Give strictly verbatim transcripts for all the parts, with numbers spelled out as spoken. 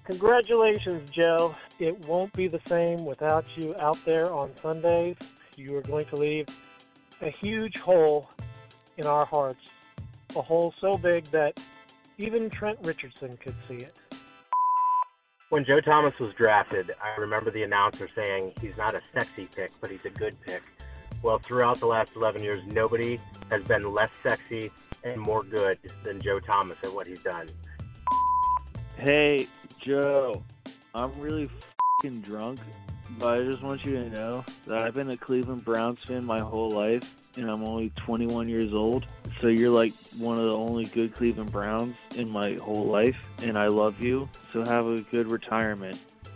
Congratulations, Joe. It won't be the same without you out there on Sundays. You are going to leave a huge hole in our hearts, a hole so big that even Trent Richardson could see it. When Joe Thomas was drafted, I remember the announcer saying he's not a sexy pick, but he's a good pick. Well, throughout the last eleven years, nobody has been less sexy and more good than Joe Thomas at what he's done. Hey, Joe, I'm really f***ing drunk, but I just want you to know that I've been a Cleveland Browns fan my whole life, and I'm only twenty-one years old. So you're like one of the only good Cleveland Browns in my whole life, and I love you. So have a good retirement.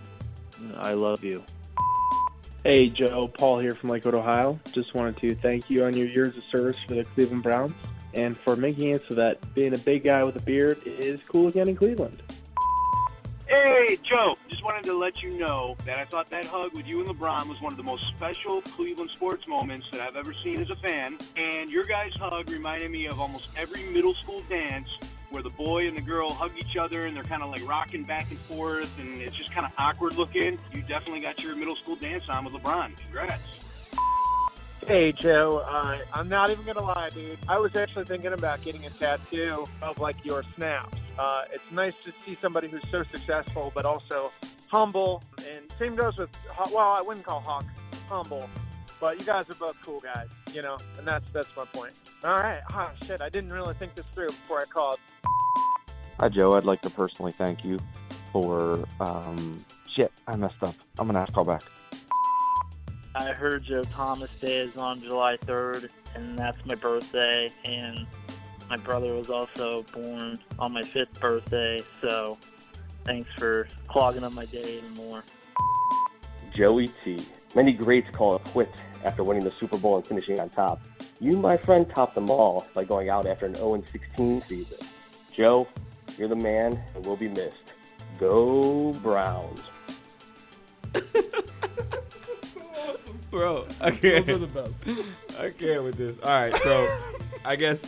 I love you. Hey, Joe, Paul here from Lakewood, Ohio. Just wanted to thank you on your years of service for the Cleveland Browns and for making it so that being a big guy with a beard is cool again in Cleveland. Hey, Joe, just wanted to let you know that I thought that hug with you and LeBron was one of the most special Cleveland sports moments that I've ever seen as a fan. And your guys' hug reminded me of almost every middle school dance where the boy and the girl hug each other and they're kind of like rocking back and forth and it's just kind of awkward looking. You definitely got your middle school dance on with LeBron. Congrats. Hey, Joe, uh, I'm not even going to lie, dude. I was actually thinking about getting a tattoo of, like, your snaps. Uh, it's nice to see somebody who's so successful, but also humble. And same goes with, well, I wouldn't call Hawk humble, but you guys are both cool guys, you know, and that's that's my point. All right. Oh, shit, I didn't really think this through before I called. Hi, Joe. I'd like to personally thank you for, um, shit, I messed up. I'm going to have to call back. I heard Joe Thomas Day is on July third, and that's my birthday, and my brother was also born on my fifth birthday, so thanks for clogging up my day even more. Joey T. Many greats call it quits after winning the Super Bowl and finishing on top. You, my friend, topped them all by going out after an oh and sixteen season. Joe, you're the man and will be missed. Go Browns. Bro, I can't. Those are the best. I can't with this. All right, so I guess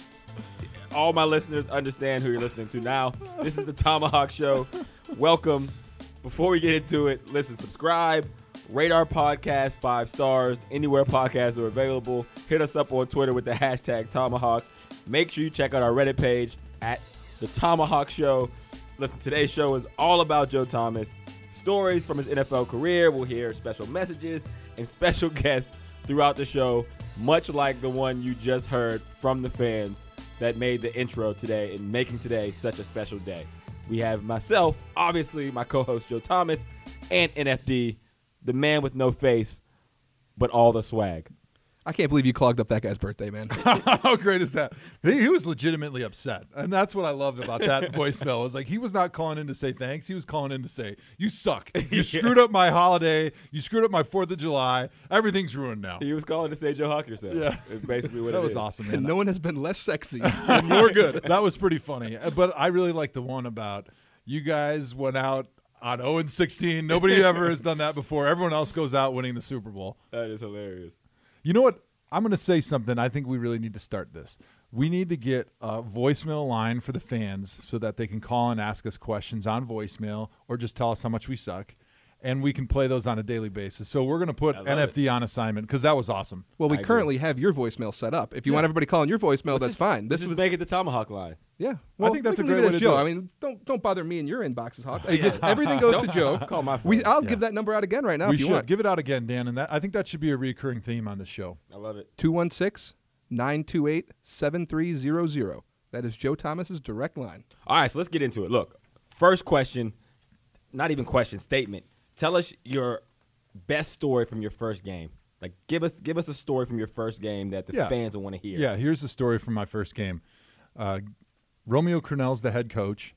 all my listeners understand who you're listening to now. This is the Tomahawk Show. Welcome. Before we get into it, listen, subscribe, rate our podcast five stars anywhere podcasts are available. Hit us up on Twitter with the hashtag Tomahawk. Make sure you check out our Reddit page at the Tomahawk Show. Listen, today's show is all about Joe Thomas. Stories from his N F L career. We'll hear special messages and special guests throughout the show, much like the one you just heard from the fans that made the intro today and making today such a special day. We have myself, obviously my co-host Joe Thomas, and N F D, the man with no face, but all the swag. I can't believe you clogged up that guy's birthday, man. How great is that? He, he was legitimately upset. And that's what I loved about that voicemail. It was like he was not calling in to say thanks. He was calling in to say, you suck. You yeah. screwed up my holiday. You screwed up my fourth of July. Everything's ruined now. He was calling to say Joe Hawk yourself. Yeah. It's basically what that it was is. awesome, man. And no one has been less sexy and more good. That was pretty funny. But I really like the one about you guys went out on oh and sixteen. Nobody ever has done that before. Everyone else goes out winning the Super Bowl. That is hilarious. You know what? I'm going to say something. I think we really need to start this. We need to get a voicemail line for the fans so that they can call and ask us questions on voicemail or just tell us how much we suck. And we can play those on a daily basis. So we're going to put N F D it. on assignment because that was awesome. Well, we I currently agree. have your voicemail set up. If you yeah. want everybody calling your voicemail, let's that's just, fine. This let's was just make it the Tomahawk line. Yeah, well, I think that's a we great leave it way as to Joe. do it. I mean, don't don't bother me in your inboxes, Hawk. Yeah. Just everything goes to Joe. Call my phone. We, I'll Yeah. give that number out again right now we if you should. want. Give it out again, Dan. And that I think that should be a recurring theme on the show. I love it. two one six, nine two eight, seven three zero zero. That is Joe Thomas's direct line. All right, so let's get into it. Look, first question, not even question, statement. Tell us your best story from your first game. Like, give us give us a story from your first game that the yeah. fans will want to hear. Yeah, here's the story from my first game. Uh, Romeo Crennel's the head coach.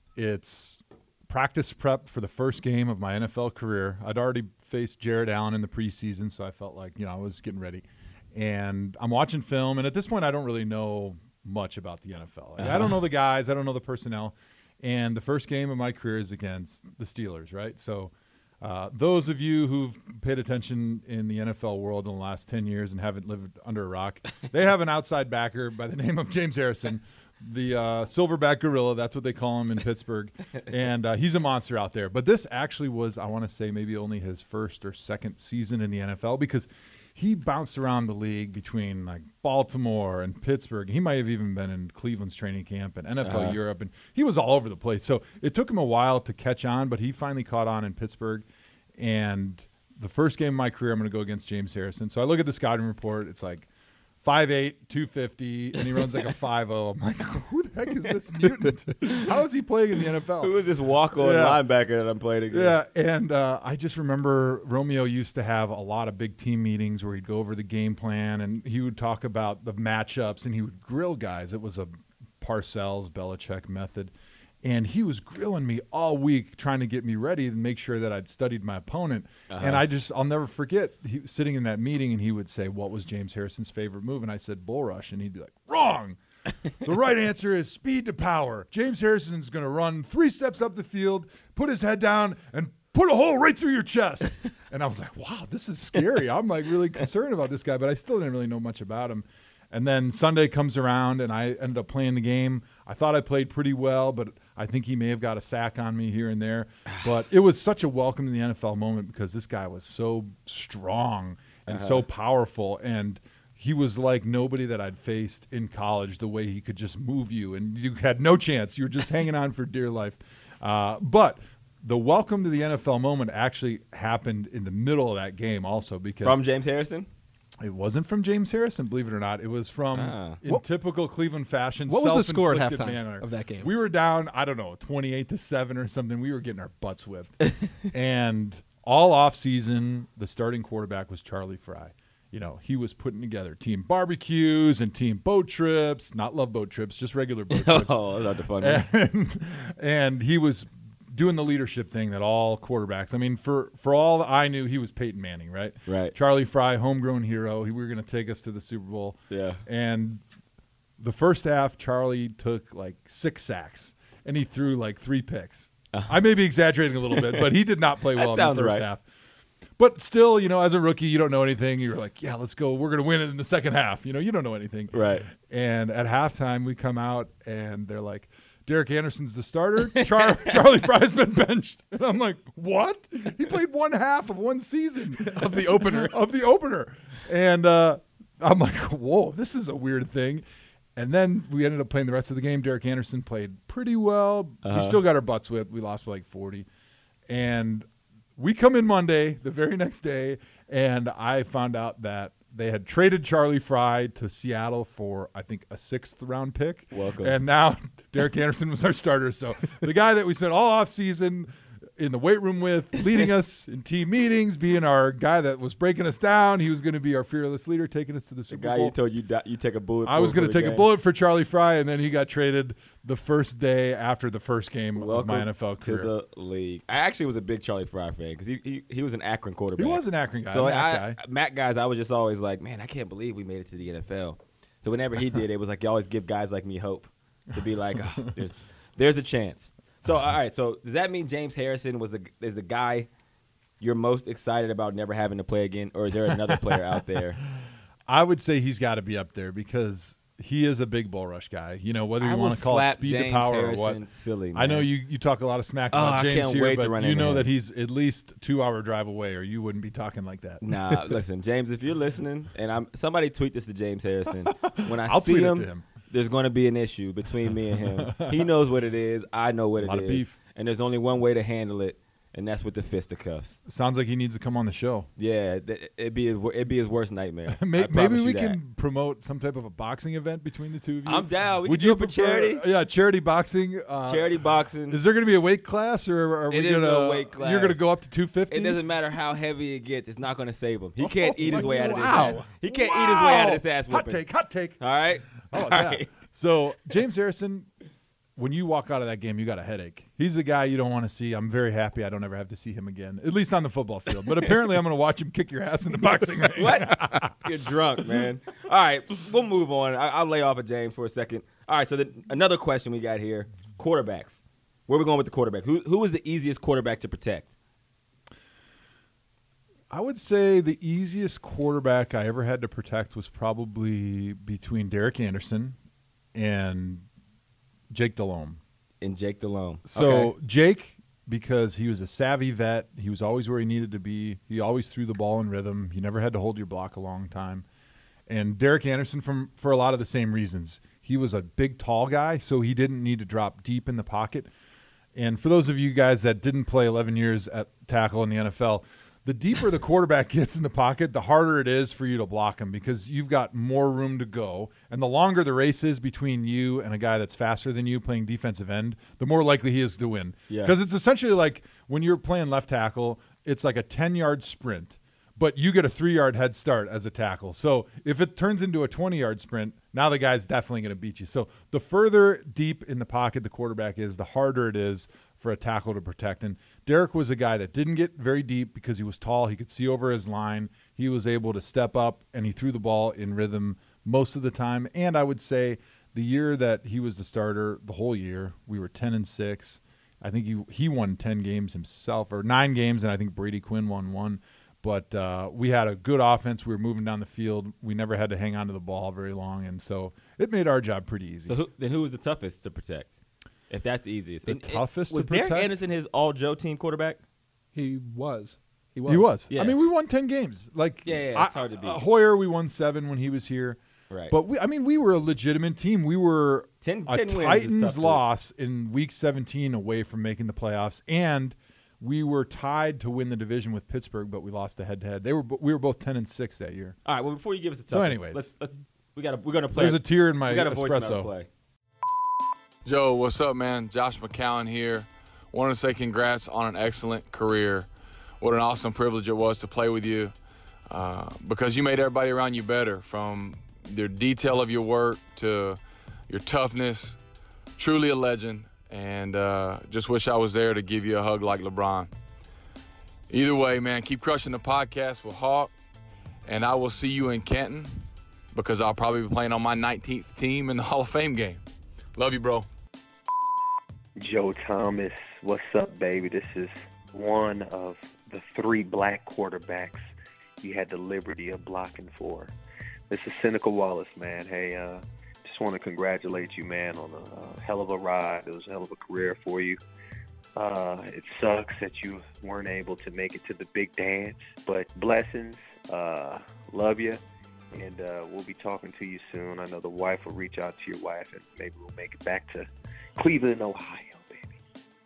It's practice prep for the first game of my N F L career. I'd already faced Jared Allen in the preseason, so I felt like, you know, I was getting ready. And I'm watching film, and at this point I don't really know much about the N F L. Like, uh-huh. I don't know the guys. I don't know the personnel. And the first game of my career is against the Steelers, right? So uh, those of you who've paid attention in the N F L world in the last ten years and haven't lived under a rock, they have an outside backer by the name of James Harrison. the uh, silverback gorilla. That's what they call him in Pittsburgh. And uh, he's a monster out there. But this actually was, I want to say, maybe only his first or second season in the N F L because he bounced around the league between like Baltimore and Pittsburgh. He might have even been in Cleveland's training camp and N F L Uh-huh. Europe. And he was all over the place. So it took him a while to catch on, but he finally caught on in Pittsburgh. And the first game of my career, I'm going to go against James Harrison. So I look at the scouting report. It's like five eight, two fifty, and he runs like a five oh. I'm like, who the heck is this mutant? How is he playing in the N F L? Who is this walk-on Yeah. linebacker that I'm playing against? Yeah, and uh, I just remember Romeo used to have a lot of big team meetings where he'd go over the game plan, and he would talk about the matchups, and he would grill guys. It was a Parcells, Belichick method. And he was grilling me all week trying to get me ready and make sure that I'd studied my opponent. Uh-huh. And I just, I'll never forget he was sitting in that meeting and he would say, what was James Harrison's favorite move? And I said, bull rush. And he'd be like, wrong. The right answer is speed to power. James Harrison's going to run three steps up the field, put his head down, and put a hole right through your chest. And I was like, wow, this is scary. I'm like really concerned about this guy, but I still didn't really know much about him. And then Sunday comes around, and I ended up playing the game. I thought I played pretty well, but I think he may have got a sack on me here and there. But it was such a welcome to the N F L moment because this guy was so strong and Uh-huh. so powerful. And he was like nobody that I'd faced in college, the way he could just move you, and you had no chance. You were just hanging on for dear life. Uh, but the welcome to the N F L moment actually happened in the middle of that game also because From James Harrison? it wasn't from James Harrison, believe it or not. It was from, Ah. in What- typical Cleveland fashion, What was the score at self-inflicted halftime manner. of that game? We were down, I don't know, twenty-eight to seven or something. We were getting our butts whipped. And all off season, the starting quarterback was Charlie Fry. You know, he was putting together team barbecues and team boat trips, not love boat trips, just regular boat trips. Oh, that's not the fun one. And, and he was doing the leadership thing that all quarterbacks. I mean, for for all I knew, he was Peyton Manning, right? Right. Charlie Fry, homegrown hero. He we were going to take us to the Super Bowl. Yeah. And the first half, Charlie took like six sacks, and he threw like three picks. I may be exaggerating a little bit, but he did not play well in the sounds first right. half. But still, you know, as a rookie, you don't know anything. You're like, yeah, let's go. We're going to win it in the second half. You know, you don't know anything. Right. And at halftime, we come out, and they're like, Derek Anderson's the starter. Char- Charlie Fry's been benched. And I'm like, what? He played one half of one season of the opener. of the opener. And uh, I'm like, whoa, this is a weird thing. And then we ended up playing the rest of the game. Derek Anderson played pretty well. Uh-huh. We still got our butts whipped. We lost by like forty. And we come in Monday, the very next day, and I found out that they had traded Charlie Fry to Seattle for, I think, a sixth round pick. Welcome. And now Derek Anderson was our starter. So the guy that we spent all off season in the weight room with, leading us in team meetings, being our guy that was breaking us down, he was going to be our fearless leader, taking us to the The Super guy Bowl. you told you di- you take a bullet. I was going going to take a bullet for Charlie Fry, and then he got traded the first day after the first game Welcome of my N F L to career. the league. I actually was a big Charlie Fry fan because he, he he was an Akron quarterback. He was an Akron guy. So Mac I, guy. Mac guys, I was just always like, man, I can't believe we made it to the N F L. So whenever he did, it was like you always give guys like me hope to be like, oh, there's there's a chance. So all right, so does that mean James Harrison was the is the guy you're most excited about never having to play again, or is there another player out there? I would say he's got to be up there because he is a big bull rush guy. You know, whether I you will want to call it slap speed James to power Harrison or what. silly, I know man. you, you talk a lot of smack Oh, about I James can't here, wait to but run you into know him. that he's at least two hour drive away, or you wouldn't be talking like that. Nah, listen, James, if you're listening, and I'm somebody tweet this to James Harrison. When I I'll see tweet it him, to him. there's going to be an issue between me and him. He knows what it is. I know what A it lot is. of beef. And there's only one way to handle it, and that's with the fisticuffs. Sounds like he needs to come on the show. Yeah, th- it'd be his, wor- it'd be his worst nightmare. I Maybe, promise maybe you we that. can promote some type of a boxing event between the two of you. I'm down. We Would can you do it for prefer- charity. Yeah, charity boxing. Uh, Charity boxing. Is there going to be a weight class, or are we It is gonna? no weight class. You're going to go up to two fifty. It doesn't matter how heavy it gets. It's not going to save him. He can't eat his way out of this Wow. ass. He can't eat his way out of this ass Hot whooping. take, hot take. All right? Oh, All yeah. right. So James Harrison, when you walk out of that game, you got a headache. He's a guy you don't want to see. I'm very happy I don't ever have to see him again, at least on the football field. But apparently, I'm going to watch him kick your ass in the boxing ring. What? You're drunk, man. All right, we'll move on. I- I'll lay off of James for a second. All right, so the, another question we got here: quarterbacks. Where are we going with the quarterback? Who who is the easiest quarterback to protect? I would say the easiest quarterback I ever had to protect was probably between Derek Anderson and Jake Delhomme. And Jake Delhomme. So okay. Jake, because he was a savvy vet, he was always where he needed to be. He always threw the ball in rhythm. He never had to hold your block a long time. And Derek Anderson, from for a lot of the same reasons. He was a big, tall guy, so he didn't need to drop deep in the pocket. And for those of you guys that didn't play eleven years at tackle in the N F L, the deeper the quarterback gets in the pocket, the harder it is for you to block him because you've got more room to go. And the longer the race is between you and a guy that's faster than you playing defensive end, the more likely he is to win. Yeah. Because it's essentially like when you're playing left tackle, it's like a ten-yard sprint, but you get a three-yard head start as a tackle. So if it turns into a twenty-yard sprint, now the guy's definitely going to beat you. So the further deep in the pocket the quarterback is, the harder it is for a tackle to protect. And Derek was a guy that didn't get very deep because he was tall. He could see over his line. He was able to step up, and he threw the ball in rhythm most of the time. And I would say the year that he was the starter, the whole year, we were ten and six. I think he he won ten games himself, or nine games, and I think Brady Quinn won one. But uh, we had a good offense. We were moving down the field. We never had to hang on to the ball very long, and so it made our job pretty easy. So who, then who was the toughest to protect? If that's the easiest. The and, toughest and, was to protect? Derek Anderson his all-Joe team quarterback? He was. He was. He was. Yeah. I mean, we won ten games. Like Yeah, yeah, it's I- hard to beat. uh, Hoyer, we won seven when he was here. Right. But, we, I mean, we were a legitimate team. We were ten, a ten wins is Titans tough to- loss in week seventeen away from making the playoffs, and we were tied to win the division with Pittsburgh, but we lost the head-to-head. They were we were both ten and six that year. All right. Well, before you give us the toughest, So anyways. let's let's we got we're gonna play. There's a tear in my we got a voicemail to espresso. play. Joe, what's up, man? Josh McCown here. Want to say congrats on an excellent career. What an awesome privilege it was to play with you uh, because you made everybody around you better, from the detail of your work to your toughness. Truly a legend, and uh, just wish I was there to give you a hug like LeBron. Either way, man, keep crushing the podcast with Hawk, and I will see you in Canton because I'll probably be playing on my nineteenth team in the Hall of Fame game. Love you, bro. Joe Thomas, what's up, baby? This is one of the three black quarterbacks you had the liberty of blocking for. This is Cynical Wallace, man. Hey, uh, just want to congratulate you, man, on a, a hell of a ride. It was a hell of a career for you. Uh, it sucks that you weren't able to make it to the big dance, but blessings. Uh, love you. And uh, we'll be talking to you soon. I know the wife will reach out to your wife, and maybe we'll make it back to Cleveland, Ohio, baby.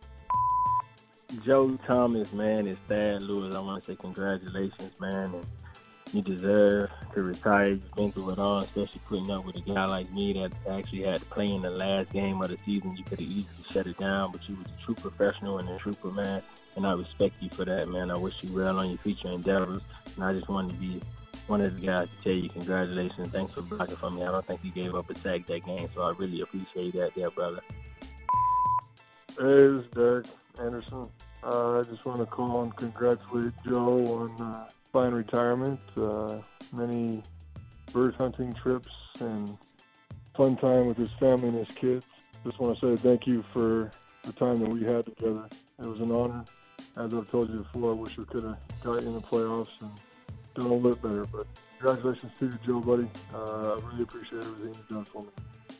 Joe Thomas, man, it's Thad Lewis. I want to say congratulations, man. And you deserve to retire. You've been through it all, especially putting up with a guy like me that actually had to play in the last game of the season. You could have easily shut it down, but you was a true professional and a trooper, man. And I respect you for that, man. I wish you well on your future endeavors. And I just wanted to be one of the guys to tell you congratulations. Thanks for blocking for me. I don't think you gave up a sack that game, so I really appreciate that there, brother. Hey, this is Derek Anderson. Uh, I just want to call and congratulate Joe on uh, fine retirement, uh, many bird hunting trips, and fun time with his family and his kids. Just want to say thank you for the time that we had together. It was an honor. As I've told you before, I wish we could have got you in the playoffs and done a little bit better. But congratulations to you, Joe, buddy. Uh, I really appreciate everything you've done for me.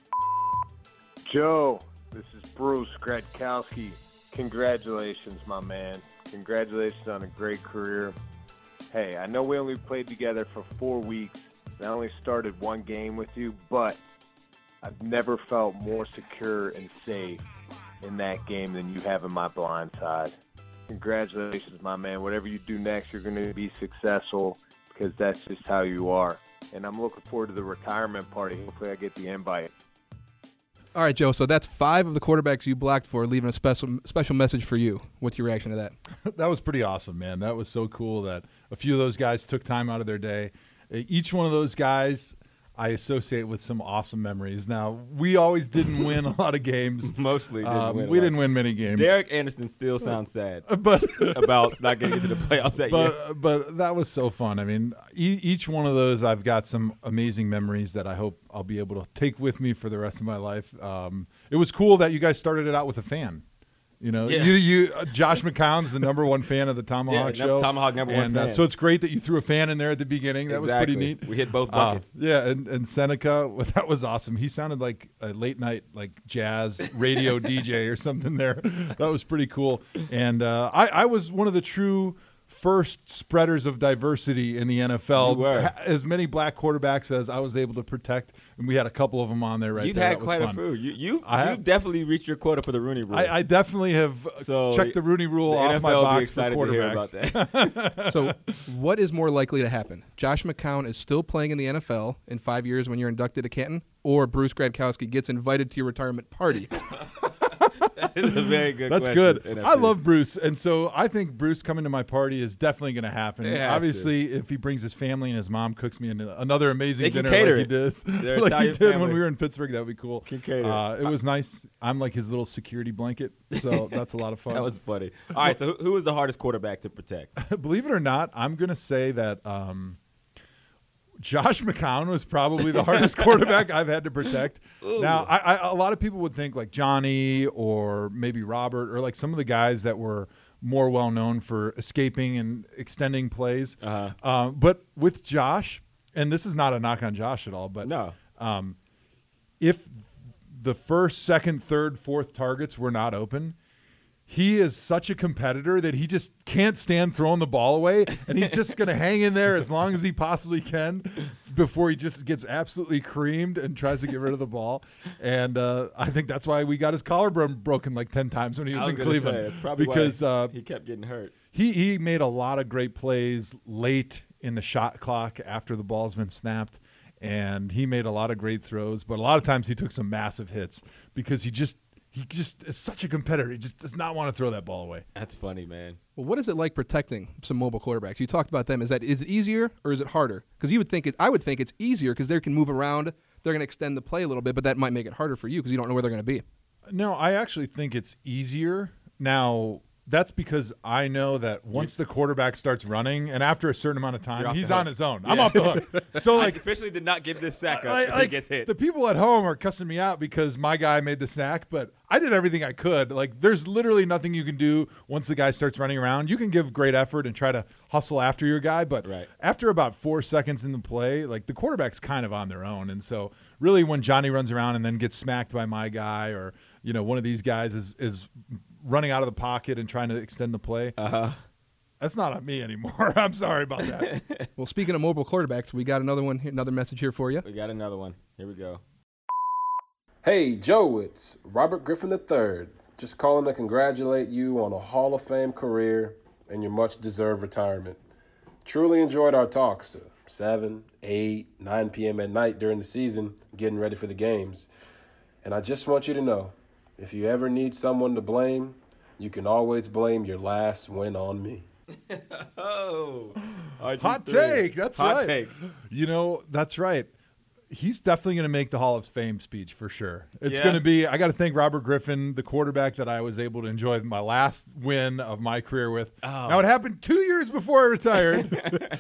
Joe, this is Bruce Gradkowski. Congratulations, my man. Congratulations on a great career. Hey, I know we only played together for four weeks. I only started one game with you, but I've never felt more secure and safe in that game than you have in my blind side. Congratulations, my man. Whatever you do next, you're going to be successful because that's just how you are. And I'm looking forward to the retirement party. Hopefully I get the invite. All right, Joe. So that's five of the quarterbacks you blocked for leaving a special special message for you. What's your reaction to that? That was pretty awesome, man. That was so cool that a few of those guys took time out of their day. Each one of those guys I associate with some awesome memories. Now, we always didn't win a lot of games. Mostly didn't um, win. We didn't win many games. Derek Anderson still sounds sad but about not getting into the playoffs that but, year. But that was so fun. I mean, e- each one of those, I've got some amazing memories that I hope I'll be able to take with me for the rest of my life. Um, it was cool that you guys started it out with a fan. You know, Yeah. you, you, uh, Josh McCown's the number one fan of the Tomahawk Yeah, Show. Tomahawk number one and, uh, fan. so it's great that you threw a fan in there at the beginning. That Exactly. was pretty neat. We hit both Uh, buckets. yeah, and, and Seneca, well, that was awesome. He sounded like a late night like jazz radio D J or something there. That was pretty cool. And uh, I, I was one of the true first spreaders of diversity in the N F L. You were. Ha- As many black quarterbacks as I was able to protect, and we had a couple of them on there right You've there. had That was quite a fun. few. You you I you have- definitely reached your quota for the Rooney Rule. I, I definitely have So, checked the Rooney Rule the off N F my L will be box for excited to hear about quarterbacks. So, what is more likely to happen? Josh McCown is still playing in the N F L in five years when you're inducted to Canton, or Bruce Gradkowski gets invited to your retirement party? That is a very good That's question, good. N F I T. love Bruce, and so I think Bruce coming to my party is definitely going to happen. It has Obviously, if he brings his family and his mom cooks me an- another amazing They can dinner cater like he it. did, They're like he Italian did when family. we were in Pittsburgh, that would be cool. Can cater it. Uh, it was nice. I'm like his little security blanket, so that's a lot of fun. That was funny. All right, so who, who was the hardest quarterback to protect? Believe it or not, I'm going to say that um, Josh McCown was probably the hardest quarterback I've had to protect. Ooh. Now, I, I, a lot of people would think like Johnny or maybe Robert or like some of the guys that were more well known for escaping and extending plays. Uh-huh. Um, but with Josh, and this is not a knock on Josh at all, but No. um, if the first, second, third, fourth targets were not open, he is such a competitor that he just can't stand throwing the ball away, and he's just going to hang in there as long as he possibly can before he just gets absolutely creamed and tries to get rid of the ball. And uh, I think that's why we got his collarbone broken like ten times when he was, I was in gonna Cleveland. say, that's probably because why uh, he kept getting hurt. He he made a lot of great plays late in the shot clock after the ball's been snapped. And he made a lot of great throws, but a lot of times he took some massive hits because he just he just is such a competitor. He just does not want to throw that ball away. That's funny, man. Well, what is it like protecting some mobile quarterbacks? You talked about them. Is that is it easier or is it harder? Because you would think it. I would think it's easier because they can move around. They're going to extend the play a little bit, but that might make it harder for you because you don't know where they're going to be. No, I actually think it's easier. Now, that's because I know that once the quarterback starts running, and after a certain amount of You're time, off he's the on hook. his own. I'm Yeah. off the hook. So, I like, officially did not give this sack up I- if like, he gets hit. the people at home are cussing me out because my guy made the snack, but I did everything I could. Like, there's literally nothing you can do once the guy starts running around. You can give great effort and try to hustle after your guy, but Right. after about four seconds in the play, like the quarterback's kind of on their own. And so, really, when Johnny runs around and then gets smacked by my guy, or you know, one of these guys is is running out of the pocket and trying to extend the play. Uh-huh. That's not on me anymore. I'm sorry about that. Well, speaking of mobile quarterbacks, we got another one, here, another message here for you. We got another one. Here we go. Hey, Joe, it's Robert Griffin the third. Just calling to congratulate you on a Hall of Fame career and your much-deserved retirement. Truly enjoyed our talks to seven, eight, nine p.m. at night during the season, getting ready for the games. And I just want you to know, if you ever need someone to blame, you can always blame your last win on me. Oh, R G Hot three. take. That's Hot right. take. You know, that's right. He's definitely going to make the Hall of Fame speech for sure. It's Yeah. going to be, I got to thank Robert Griffin, the quarterback that I was able to enjoy my last win of my career with. Oh. Now, it happened two years before I retired,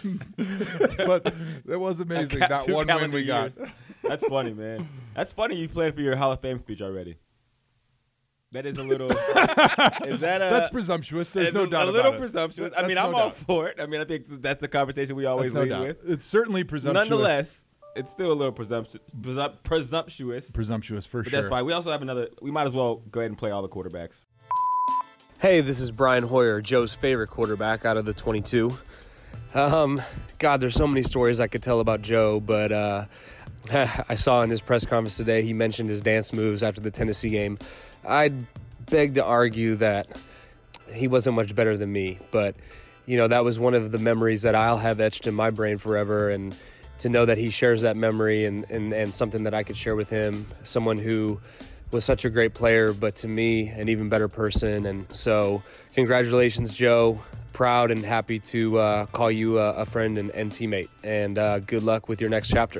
but it was amazing. Ca- That two one win calendar we got. years. That's funny, man. That's funny you planned for your Hall of Fame speech already. That is a little. Is that a? That's presumptuous. There's it's no a, doubt A about little it. presumptuous. I That's mean, no I'm all doubt. for it. I mean, I think that's the conversation we always That's no lead doubt. with. It's certainly presumptuous. Nonetheless, it's still a little presumptuous. Presump- presumptuous. Presumptuous for But sure. that's fine. We also have another. We might as well go ahead and play all the quarterbacks. Hey, this is Brian Hoyer, Joe's favorite quarterback out of the twenty-two. Um, God, there's so many stories I could tell about Joe, but uh, I saw in his press conference today he mentioned his dance moves after the Tennessee game. I'd beg to argue that he wasn't much better than me, but you know that was one of the memories that I'll have etched in my brain forever, and to know that he shares that memory and, and, and something that I could share with him, someone who was such a great player, but to me, an even better person. And so congratulations, Joe. Proud and happy to uh, call you a, a friend and, and teammate, and uh, good luck with your next chapter.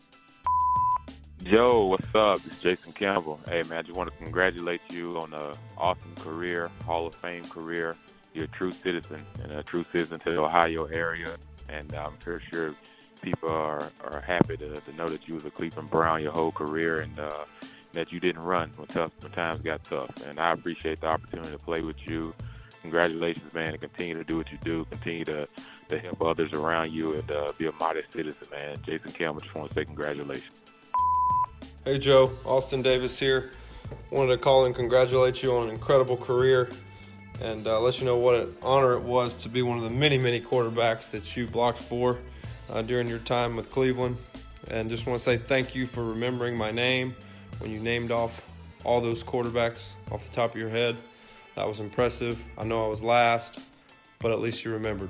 Joe, what's up? It's Jason Campbell. Hey, man, I just want to congratulate you on an awesome career, Hall of Fame career. You're a true citizen and a true citizen to the Ohio area, and I'm for sure people are, are happy to, to know that you was a Cleveland Brown your whole career, and uh, that you didn't run when tough when times got tough. And I appreciate the opportunity to play with you. Congratulations, man, and continue to do what you do. Continue to, to help others around you and uh, be a modest citizen, man. Jason Campbell, just want to say congratulations. Hey, Joe. Austin Davis here. Wanted to call and congratulate you on an incredible career and uh, let you know what an honor it was to be one of the many, many quarterbacks that you blocked for uh, during your time with Cleveland. And just want to say thank you for remembering my name when you named off all those quarterbacks off the top of your head. That was impressive. I know I was last, but at least you remembered.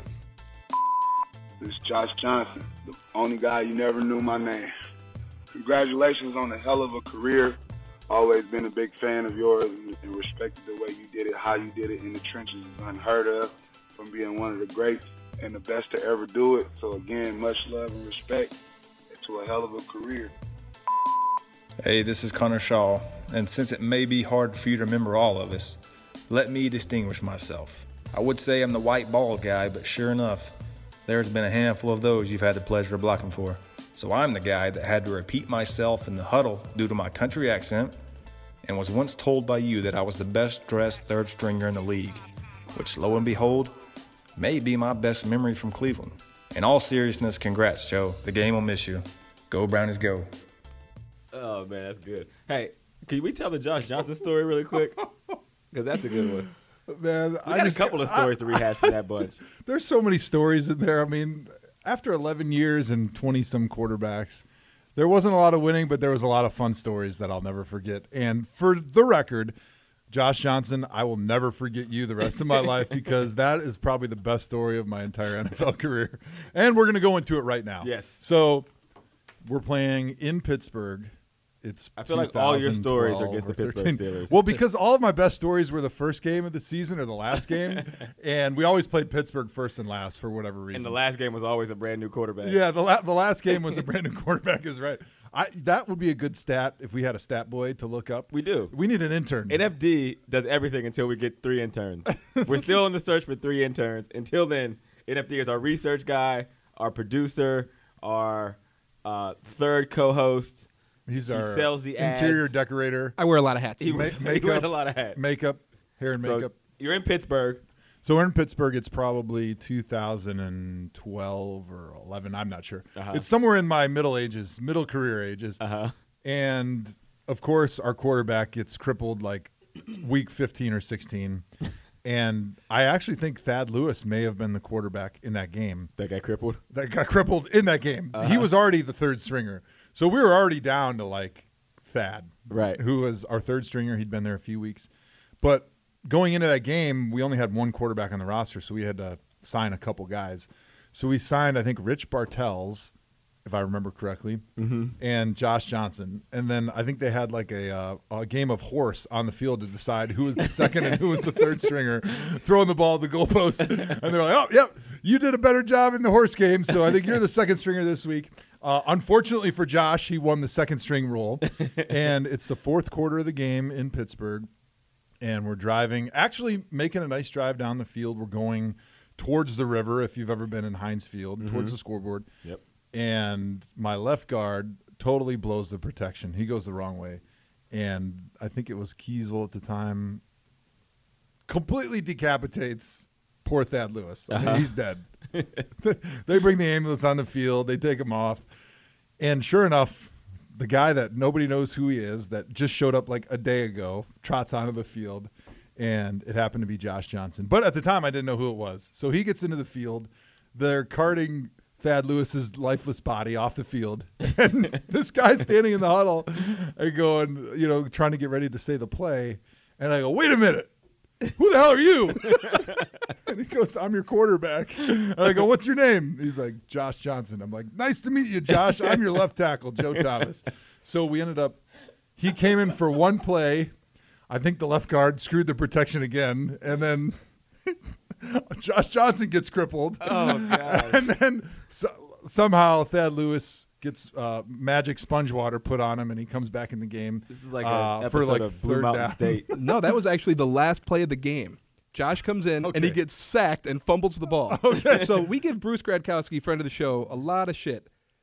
This is Josh Johnson, the only guy you never knew my name. Congratulations on a hell of a career. Always been a big fan of yours and, and respected the way you did it, how you did it in the trenches is unheard of, from being one of the greats and the best to ever do it. So again, much love and respect to a hell of a career. Hey, this is Connor Shaw, and since it may be hard for you to remember all of us, let me distinguish myself. I would say I'm the white ball guy, but sure enough, there's been a handful of those you've had the pleasure of blocking for. So I'm the guy that had to repeat myself in the huddle due to my country accent, and was once told by you that I was the best dressed third stringer in the league, which lo and behold, may be my best memory from Cleveland. In all seriousness, congrats, Joe. The game will miss you. Go Brownies, go. Oh, man, that's good. Hey, can we tell the Josh Johnson story really quick? Because that's a good one. Man, we I got just, a couple of stories I, to rehash from that bunch. There's so many stories in there. I mean, after eleven years and twenty-some quarterbacks, there wasn't a lot of winning, but there was a lot of fun stories that I'll never forget. And for the record, Josh Johnson, I will never forget you the rest of my life because that is probably the best story of my entire N F L career. And we're going to go into it right now. Yes. So we're playing in Pittsburgh. It's I feel like all your stories are against the Pittsburgh thirteen. Steelers. Well, because all of my best stories were the first game of the season or the last game, and we always played Pittsburgh first and last for whatever reason. And the last game was always a brand new quarterback. Yeah, the la- the last game was a brand new quarterback is right. I that would be a good stat if we had a stat boy to look up. We do. We need an intern. N F D does everything until we get three interns. We're still in the search for three interns. Until then, N F D is our research guy, our producer, our uh, third co-host. He's he our sells the interior ads. decorator. I wear a lot of hats. He, Ma- wears, makeup, he wears a lot of hats. Makeup, hair and So makeup. you're in Pittsburgh. So we're in Pittsburgh. It's probably two thousand twelve or eleven. I'm not sure. Uh-huh. It's somewhere in my middle ages, middle career ages. Uh-huh. And, of course, our quarterback gets crippled like week fifteen or sixteen. And I actually think Thad Lewis may have been the quarterback in that game. That got crippled? That got crippled in that game. Uh-huh. He was already the third stringer. So we were already down to, like, Thad, right? Who was our third stringer. He'd been there a few weeks. But going into that game, we only had one quarterback on the roster, so we had to sign a couple guys. So we signed, I think, Rich Bartels, if I remember correctly, mm-hmm. and Josh Johnson. And then I think they had like a, uh, a game of horse on the field to decide who was the second and who was the third stringer, throwing the ball at the goalpost. And they're like, oh, yep, you did a better job in the horse game, so I think you're the second stringer this week. Uh, unfortunately for Josh, he won the second string role. And it's the fourth quarter of the game in Pittsburgh. And we're driving, actually making a nice drive down the field. We're going towards the river, if you've ever been in Heinz Field, Mm-hmm. towards the scoreboard. Yep. And my left guard totally blows the protection. He goes the wrong way. And I think it was Kiesel at the time, completely decapitates poor Thad Lewis. I mean, Uh-huh. he's dead. They bring the ambulance on the field. They take him off. And sure enough, the guy that nobody knows who he is, that just showed up like a day ago, trots onto the field. And it happened to be Josh Johnson. But at the time, I didn't know who it was. So he gets into the field. They're carting Thad Lewis's lifeless body off the field. And this guy's standing in the huddle and going, you know, trying to get ready to say the play. And I go, wait a minute. Who the hell are you? And he goes, I'm your quarterback. And I go, what's your name? He's like, Josh Johnson. I'm like, nice to meet you, Josh. I'm your left tackle, Joe Thomas. So we ended up, he came in for one play. I think the left guard screwed the protection again. And then Josh Johnson gets crippled. Oh, God. And then so, somehow Thad Lewis gets uh, magic sponge water put on him, and he comes back in the game. This is like uh, an for episode like of Blue third Mountain down. State. No, that was actually the last play of the game. Josh comes in, and he Okay. gets sacked and fumbles the ball. Okay. So we give Bruce Gradkowski, friend of the show, a lot of shit.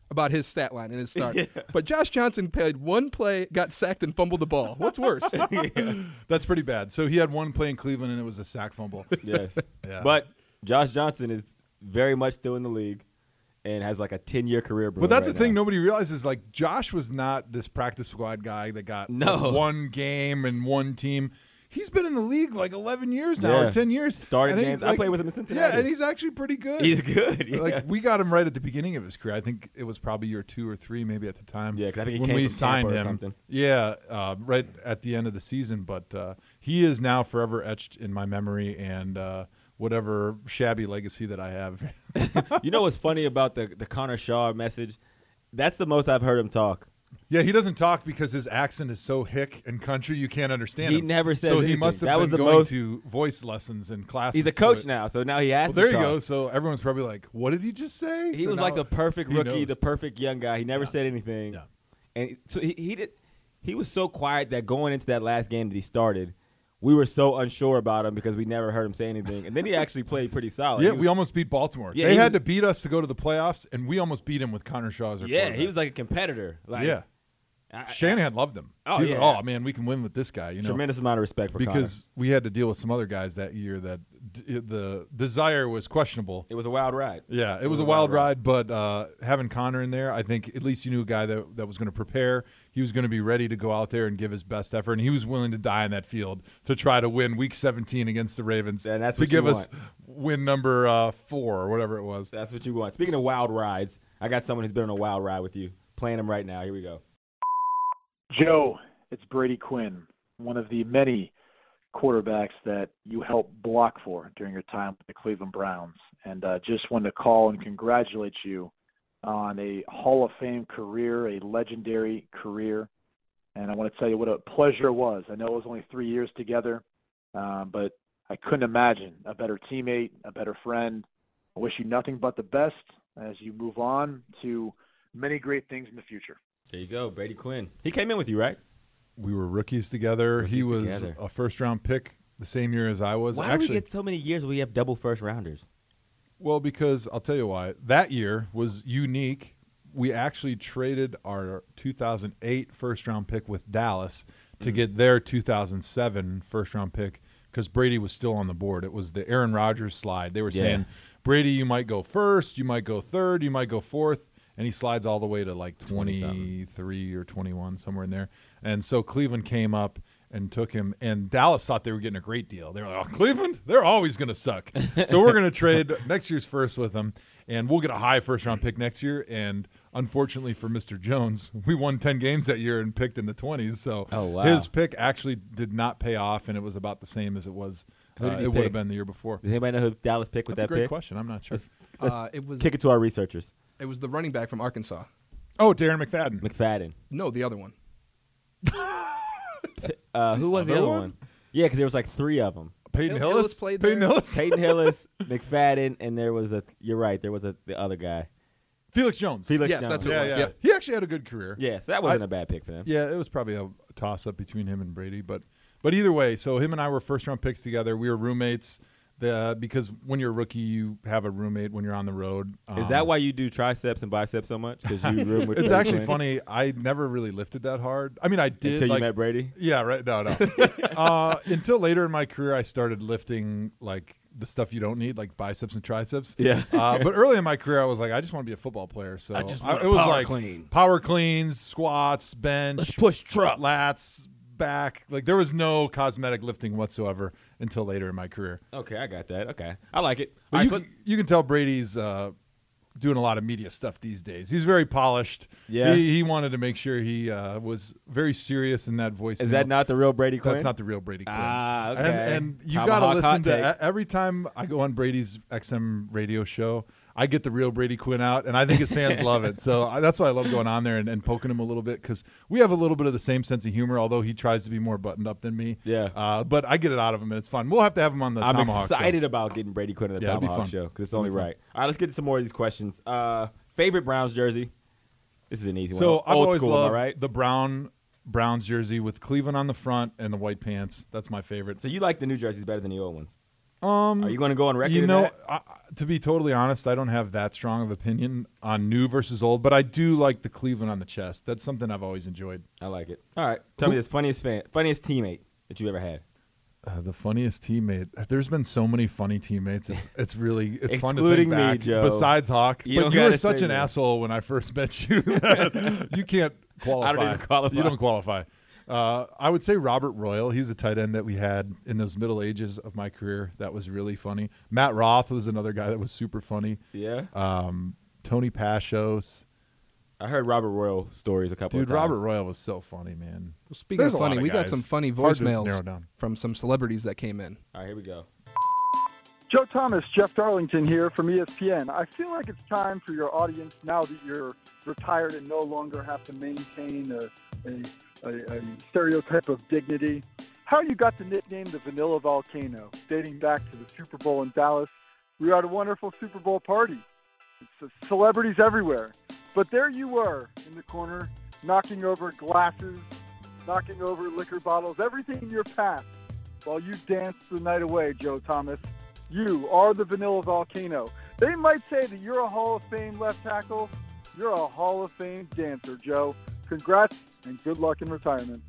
about his stat line in his start. Yeah. But Josh Johnson played one play, got sacked, and fumbled the ball. What's worse? Yeah. That's pretty bad. So he had one play in Cleveland, and it was a sack fumble. Yes. Yeah. But Josh Johnson is very much still in the league and has like a ten-year career. But that's right the thing now. nobody realizes. Like, Josh was not this practice squad guy that got No. one game and one team. He's been in the league like eleven years now, Yeah. or ten years. Started And he, games. I like- played with him in Cincinnati. Yeah, and he's actually pretty good. He's good, yeah. Like, we got him right at the beginning of his career. I think it was probably year two or three, maybe at the time. Yeah, 'cause I think he when came we from signed Tampa or him. something. Yeah, uh, right at the end of the season. But uh, he is now forever etched in my memory and uh, whatever shabby legacy that I have. You know what's funny about the the Connor Shaw message? That's the most I've heard him talk. Yeah, he doesn't talk because his accent is so hick and country you can't understand He him. never says So he anything. must have That been was the going most- to voice lessons and classes. He's a so coach it- now, so now he has Well, to there you talk. go. So everyone's probably like, "What did he just say?" He So was like now the perfect he rookie, knows. the perfect young guy. He never said anything. Yeah. And so he, he did. He was so quiet that going into that last game that he started, we were so unsure about him because we never heard him say anything. And then he actually played pretty solid. Yeah, He was- we almost beat Baltimore. Yeah, they he had was- to beat us to go to the playoffs, and we almost beat him with Connor Shaw as our Yeah, quarterback. he was like a competitor. Like, yeah. I- Shanahan loved him. Oh, He's yeah. like, oh, man, we can win with this guy. You know, Tremendous amount of respect for because we had to deal with some other guys that year that d- the desire was questionable. It was a wild ride. Yeah, it, was, a wild ride, but uh, having Connor in there, I think at least you knew a guy that, that was going to prepare. He was going to be ready to go out there and give his best effort, and he was willing to die on that field to try to win Week seventeen against the Ravens And that's to what you give us want. win number uh, four or whatever it was. That's what you want. Speaking of wild rides, I got someone who's been on a wild ride with you. Playing him right now. Here we go. Joe, it's Brady Quinn, one of the many quarterbacks that you helped block for during your time with the Cleveland Browns. And uh, just wanted to call and congratulate you on a Hall of Fame career, a legendary career. And I want to tell you what a pleasure it was. I know it was only three years together, uh, but I couldn't imagine a better teammate, a better friend. I wish you nothing but the best as you move on to many great things in the future. There you go, Brady Quinn. He came in with you, right? We were rookies together. he Rookies was together. a first-round pick the same year as I was. Why Actually, do we get so many years where we have double first rounders? Well, because I'll tell you why. That year was unique. We actually traded our two thousand eight first-round pick with Dallas to Mhm. get their two thousand seven first-round pick because Brady was still on the board. It was the Aaron Rodgers slide. They were Yeah. saying, Brady, you might go first, you might go third, you might go fourth, and he slides all the way to like twenty-three or twenty-one, somewhere in there. And so Cleveland came up and took him, and Dallas thought they were getting a great deal. They were like, oh, Cleveland, they're always going to suck. So we're going to trade next year's first with them, and we'll get a high first-round pick next year. And unfortunately for Mister Jones, we won ten games that year and picked in the twenties. So Oh, wow. his pick actually did not pay off, and it was about the same as it was. Who Uh, did he it would have pick? been the year before. Does anybody know who Dallas picked with That's that a great pick? question. I'm not sure. Let's, let's Uh, it was- kick it to our researchers. It was the running back from Arkansas. Oh, Darren McFadden. McFadden. No, the other one. Uh, who was the Other other one? one? Yeah, because there was like three of them. Peyton Hillis Hillis? played Peyton there. Hillis? Peyton Hillis, McFadden, and there was a. You're right. There was a the other guy. Felix Jones. Felix Yes, Jones. that's who it yeah, was. yeah. Yep. He actually had a good career. Yeah, so that wasn't I- a bad pick for them. Yeah, it was probably a toss-up between him and Brady, but but either way, so him and I were first-round picks together. We were roommates. The, because when you're a rookie, you have a roommate when you're on the road. Is Um, that why you do triceps and biceps so much? Because you room with It's Brady actually Quinn? funny. I never really lifted that hard. I mean, I did Until you like, met Brady? Yeah, right. No, no. uh, until later in my career, I started lifting like the stuff you don't need, like biceps and triceps. Yeah. Uh, but early in my career, I was like, I just want to be a football player. So I just I- want it was power like clean. power cleans, squats, bench, Let's push trucks. lats, back. Like there was no cosmetic lifting whatsoever until later in my career. Okay, I got that. Okay, I like it. But All you, right, so- can- you can tell Brady's uh, doing a lot of media stuff these days. He's very polished. Yeah. He, he wanted to make sure he uh, was very serious in that voice. Is that not the real Brady Quinn? That's not the real Brady Quinn. Ah, okay. And, and you got to Tomahawk listen hot to take. e- every time I go on Brady's X M radio show, I get the real Brady Quinn out, and I think his fans love it. So I, that's why I love going on there and, and poking him a little bit because we have a little bit of the same sense of humor, although he tries to be more buttoned up than me. Yeah. Uh, but I get it out of him, and it's fun. We'll have to have him on the I'm Tomahawk show. excited about getting Brady Quinn on the Yeah, it'd be Tomahawk fun. show because it's It'll only be fun. right. All right, let's get to some more of these questions. Uh, favorite Browns jersey? This is an easy So one. I've Old always school, am I loved right? the brown Browns jersey with Cleveland on the front and the white pants. That's my favorite. So you like the new jerseys better than the old ones? Um, Are you going to go on record You in know, that? I, to be totally honest, I don't have that strong of opinion on new versus old, but I do like the Cleveland on the chest. That's something I've always enjoyed. I like it. All right, tell me this funniest fan, funniest teammate that you ever had. Uh, the funniest teammate. There's been so many funny teammates. It's it's really it's fun to Excluding think me, back. Joe. Besides Hawk, You don't but you were gotta such say an that. asshole when I first met you that you can't qualify. I don't even qualify. You don't qualify. Uh, I would say Robert Royal. He's a tight end that we had in those middle ages of my career. That was really funny. Matt Roth was another guy that was super funny. Yeah. Um, Tony Pashos. I heard Robert Royal stories a couple Dude, of times. Robert Royal was so funny, man. Well, speaking There's of a lot funny, of we got guys. some funny Hard to voicemails narrow down. from some celebrities that came in. All right, here we go. Joe Thomas, Jeff Darlington here from E S P N. I feel like it's time for your audience, now that you're retired and no longer have to maintain a, a, a, a stereotype of dignity, how you got the nickname the Vanilla Volcano, dating back to the Super Bowl in Dallas. We were at a wonderful Super Bowl party. It's celebrities everywhere. But there you were in the corner, knocking over glasses, knocking over liquor bottles, everything in your path, while you danced the night away, Joe Thomas. You are the Vanilla Volcano. They might say that you're a Hall of Fame left tackle. You're a Hall of Fame dancer, Joe. Congrats and good luck in retirement.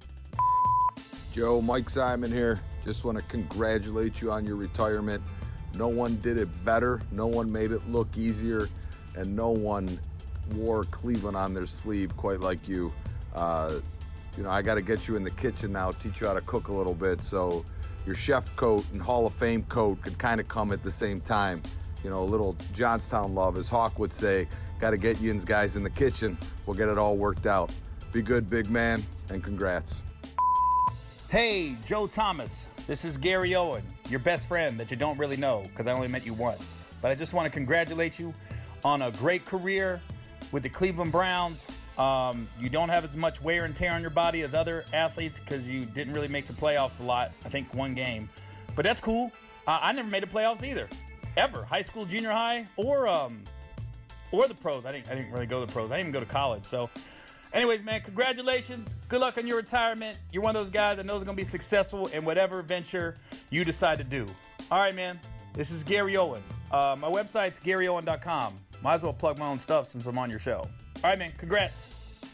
Joe, Mike Simon here. Just want to congratulate you on your retirement. No one did it better. No one made it look easier. And no one wore Cleveland on their sleeve quite like you. Uh, you know, I got to get you in the kitchen now, teach you how to cook a little bit. So your chef coat and Hall of Fame coat could kind of come at the same time. You know, a little Johnstown love, as Hawk would say. Got to get you guys in the kitchen. We'll get it all worked out. Be good, big man, and congrats. Hey, Joe Thomas. This is Gary Owen, your best friend that you don't really know because I only met you once. But I just want to congratulate you on a great career with the Cleveland Browns. Um, you don't have as much wear and tear on your body as other athletes because you didn't really make the playoffs a lot. I think one game. But that's cool. Uh, I never made the playoffs either. Ever. High school, junior high, or um, or the pros. I didn't, I didn't really go to the pros. I didn't even go to college. So anyways, man, congratulations. Good luck on your retirement. You're one of those guys that knows going to be successful in whatever venture you decide to do. All right, man. This is Gary Owen. Uh, my website's gary owen dot com. Might as well plug my own stuff since I'm on your show. All right, man. Congrats.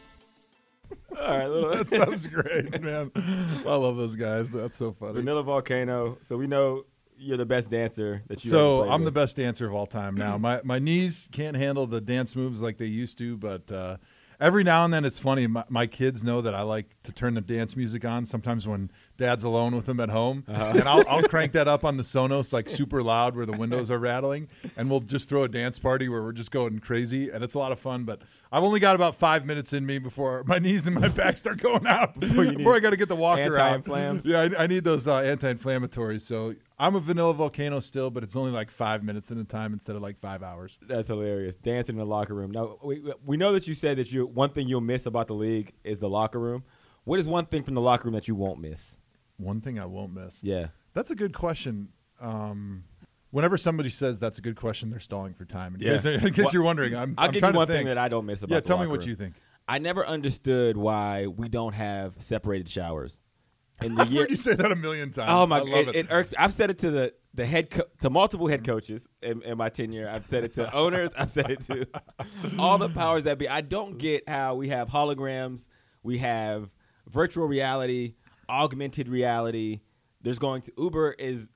All right, little That sounds great, man. I love those guys. That's so funny. Vanilla Volcano. So we know you're the best dancer that you So ever played I'm with. the best dancer of all time now. My my knees can't handle the dance moves like they used to, but uh, every now and then it's funny. My, my kids know that I like to turn the dance music on sometimes when Dad's alone with them at home. Uh-huh. And I'll, I'll crank that up on the Sonos like super loud where the windows are rattling, and we'll just throw a dance party where we're just going crazy, and it's a lot of fun. But I've only got about five minutes in me before my knees and my back start going out, before, you need I got to get the walker out. anti-inflams? Yeah, I, I need those uh, anti-inflammatories. So I'm a Vanilla Volcano still, but it's only like five minutes at a time instead of like five hours. That's hilarious. Dancing in the locker room. Now, we, we know that you said that you one thing you'll miss about the league is the locker room. What is one thing from the locker room that you won't miss? One thing I won't miss. Yeah. That's a good question. Um, whenever somebody says that's a good question, they're stalling for time. In Yeah. case, in case Well, you're wondering, I'm, I'll I'm give trying you one to think. thing that I don't miss about Yeah, the tell me locker what room. you think. I never understood why we don't have separated showers. In the I've year, heard you say that a million times. Oh my! I love it, it. it irks me. I've said it to the the head co- to multiple head coaches in, in my tenure. I've said it to owners. I've said it to all the powers that be. I don't get how we have holograms, we have virtual reality, augmented reality. There's going to Uber is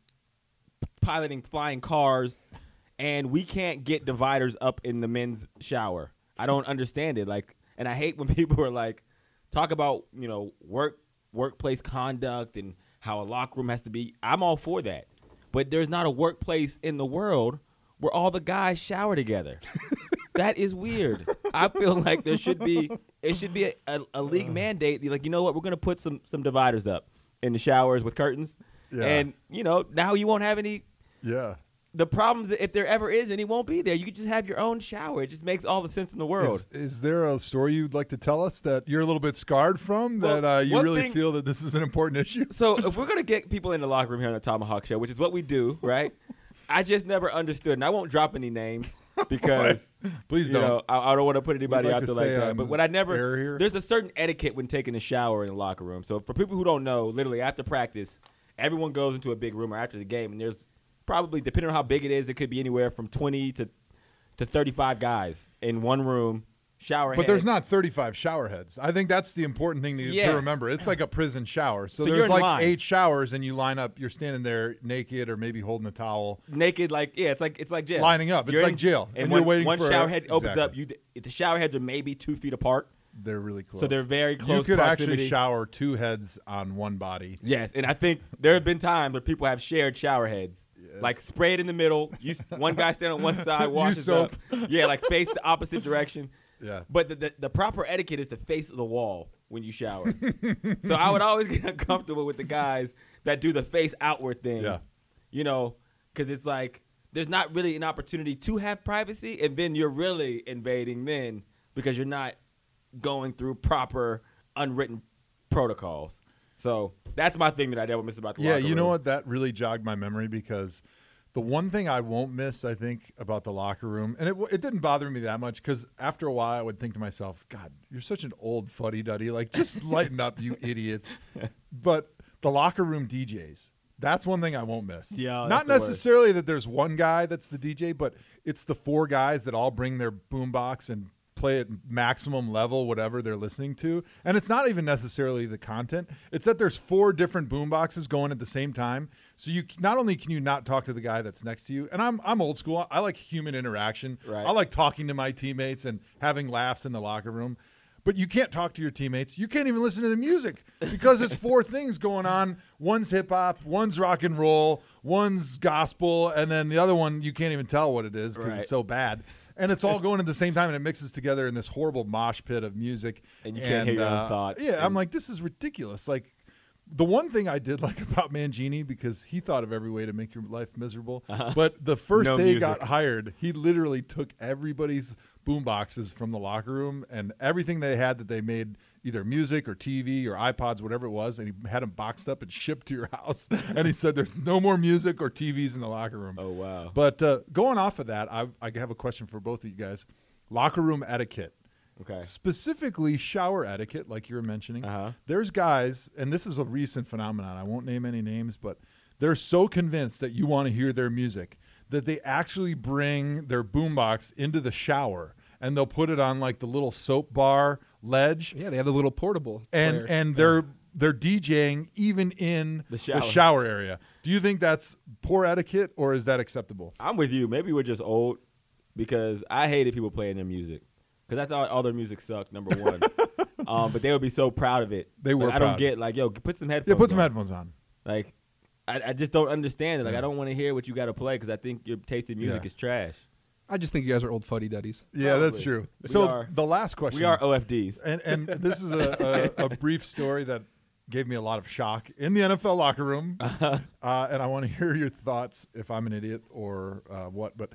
piloting flying cars, and we can't get dividers up in the men's shower. I don't understand it. Like, and I hate when people are like, talk about you know work workplace conduct and how a locker room has to be. I'm all for that, but there's not a workplace in the world where all the guys shower together. That is weird. I feel like there should be it should be a, a, a league mandate. Like, you know what, we're gonna put some some dividers up in the showers with curtains, Yeah. and you know now you won't have any. Yeah. The problems, if there ever is any, won't be there. You can just have your own shower. It just makes all the sense in the world. Is, is there a story you'd like to tell us that you're a little bit scarred from, Well, that uh, you one really thing- feel that this is an important issue? So if we're gonna get people in the locker room here on the Tomahawk Show, which is what we do, right? I just never understood, and I won't drop any names because Please you don't. know, I, I don't want to put anybody We'd like out to there like stay that. on But what I air never here. there's a certain etiquette when taking a shower in the locker room. So for people who don't know, literally after practice, everyone goes into a big room or after the game, and there's probably, depending on how big it is, it could be anywhere from twenty to to thirty-five guys in one room. Shower But head. there's not thirty-five shower heads. I think that's the important thing to, Yeah. to remember. It's like a prison shower. So, So you're there's in like lines. eight showers, and you line up. You're standing there naked or maybe holding a towel. Naked, like yeah, it's like it's like jail. Lining up. It's You're like in- jail. And, And one, you're waiting one for- shower head opens exactly. up. You the shower heads are maybe two feet apart. They're really close. So they're very close. You could proximity. actually shower two heads on one body. Yes, and I think there have been times where people have shared shower heads, like spray it in the middle. You s- one guy stand on one side, washes soap. up. Yeah, like face the opposite direction. Yeah. But the, the the proper etiquette is to face the wall when you shower. So I would always get uncomfortable with the guys that do the face outward thing. Yeah. You know, because it's like there's not really an opportunity to have privacy, and then you're really invading then because you're not going through proper unwritten protocols. So that's my thing that I never miss about the Yeah, locker you know room. what? That really jogged my memory because the one thing I won't miss, I think, about the locker room, and it, w- it didn't bother me that much because after a while I would think to myself, God, you're such an old fuddy-duddy. Like, just lighten up, you idiot. But the locker room D Js, that's one thing I won't miss. Yeah, that's Not the worst. necessarily that there's one guy that's the D J, but it's the four guys that all bring their boombox and play at maximum level whatever they're listening to. And it's not even necessarily the content. It's that there's four different boomboxes going at the same time. So you not only can you not talk to the guy that's next to you, and I'm I'm old school. I like human interaction. Right. I like talking to my teammates and having laughs in the locker room. But you can't talk to your teammates. You can't even listen to the music because there's four things going on. One's hip hop, one's rock and roll, one's gospel, and then the other one you can't even tell what it is because Right. it's so bad. And it's all going at the same time, and it mixes together in this horrible mosh pit of music. And you can't hear your own thoughts. Yeah, I'm And- like, this is ridiculous. Like, the one thing I did like about Mangini, because he thought of every way to make your life miserable, Uh-huh. but the first No day he music. got hired, he literally took everybody's boom boxes from the locker room and everything they had that they made, either music or T V or iPods, whatever it was, and he had them boxed up and shipped to your house. And he said there's no more music or T Vs in the locker room. Oh, wow. But uh, going off of that, I, I have a question for both of you guys. Locker room etiquette. Okay. Specifically shower etiquette, like you were mentioning. Uh-huh. There's guys, and this is a recent phenomenon. I won't name any names, but they're so convinced that you want to hear their music that they actually bring their boombox into the shower and they'll put it on like the little soap bar ledge. Yeah, they have the little portable And player. and they're they're DJing even in The shower. the shower area. Do you think that's poor etiquette or is that acceptable? I'm with you. Maybe we're just old because I hated people playing their music because I thought all their music sucked, number one. um, but they would be so proud of it. They were Like, I don't proud. get, like, yo, put some headphones Yeah, put some on. headphones on. Like, I, I just don't understand it. Like, Yeah. I don't want to hear what you got to play because I think your taste in music Yeah. is trash. I just think you guys are old fuddy-duddies. Yeah, that's Probably. true. We So are- the last question. We are O F Ds. And and this is a, a, a brief story that gave me a lot of shock in the N F L locker room. Uh, and I want to hear your thoughts if I'm an idiot or uh, what. But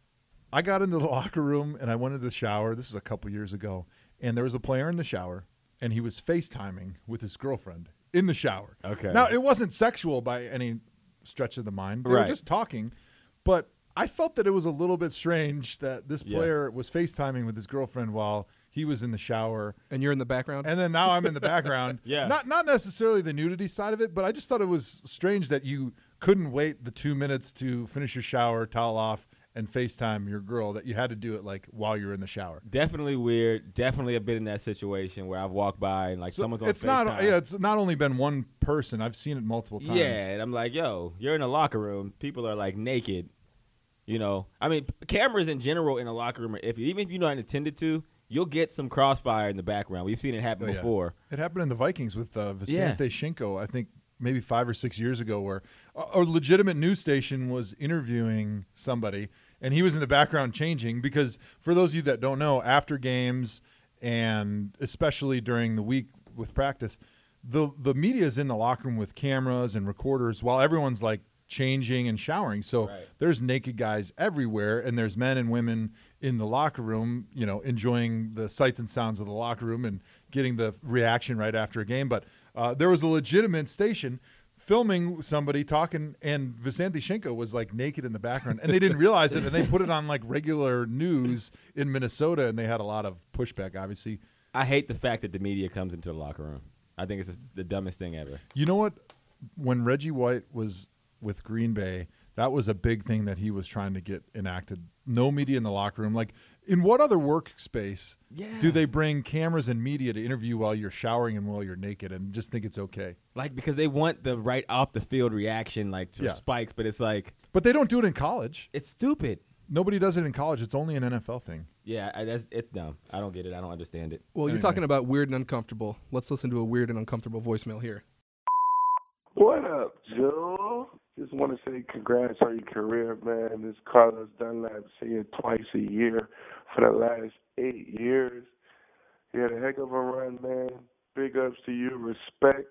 I got into the locker room and I went into the shower. This is a couple years ago. And there was a player in the shower and he was FaceTiming with his girlfriend in the shower. Okay. Now, it wasn't sexual by any stretch of the mind. They were Right. just talking. But I felt that it was a little bit strange that this Yeah. player was FaceTiming with his girlfriend while he was in the shower. And you're in the background? And then now I'm in the background. Yeah. Not not necessarily the nudity side of it, but I just thought it was strange that you couldn't wait the two minutes to finish your shower, towel off, and FaceTime your girl, that you had to do it like while you're in the shower. Definitely weird. Definitely have been in that situation where I've walked by and, like, So someone's on it's FaceTime. not yeah, it's not only been one person. I've seen it multiple times. Yeah, and I'm like, yo, you're in a locker room. People are, like, naked. You know, I mean, cameras in general in a locker room, if even if you're not intended to, you'll get some crossfire in the background. We've seen it happen Oh, yeah. before. It happened in the Vikings with uh, Yeah. Vicente Shinko, I think maybe five or six years ago, where a, a legitimate news station was interviewing somebody, and he was in the background changing because, for those of you that don't know, after games and especially during the week with practice, the the media is in the locker room with cameras and recorders while everyone's like changing and showering. So Right. there's naked guys everywhere, and there's men and women in the locker room, you know, enjoying the sights and sounds of the locker room and getting the reaction right after a game. But uh, there was a legitimate station filming somebody talking, and Vicente Shinko was like naked in the background, and they didn't realize it, and they put it on like regular news in Minnesota, and they had a lot of pushback, obviously. I hate the fact that the media comes into the locker room. I think it's just the dumbest thing ever. You know what? When Reggie White was with Green Bay, That was a big thing that he was trying to get enacted. No media in the locker room. Like, in what other workspace Yeah. do they bring cameras and media to interview while you're showering and while you're naked and just think it's okay? Like, because they want the right off the field reaction, like to Yeah. spikes, but it's like But they don't do it in college. it's stupid. Nobody does it in college. It's only an N F L thing. Yeah, I, that's it's dumb. I don't get it. I don't understand it. Well, you're Anyway. talking about weird and uncomfortable. Let's listen to a weird and uncomfortable voicemail here. What up, Joe? Just want to say congrats on your career, man. This Carlos Dunlap, see you twice a year for the last eight years. You had a heck of a run, man. Big ups to you. Respect.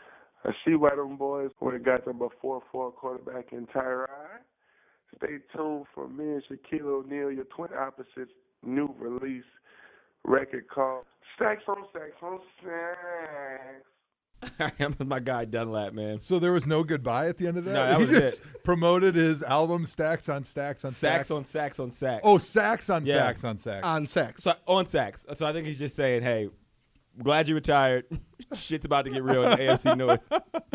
I see why them boys would have got them a four four quarterback in Tyrod. Stay tuned for me and Shaquille O'Neal, your twin opposites, new release record called Stacks on Stacks on Stacks. I'm my guy Dunlap, man. So there was no goodbye at the end of that? No, that he was just it. promoted his album Stacks on Stacks on Sacks Stacks. on sacks on sacks. Oh, Sacks on Yeah. Sacks on Sacks. On sacks. So on sacks. So I think he's just saying, hey, glad you retired. Shit's about to get real in the A F C North.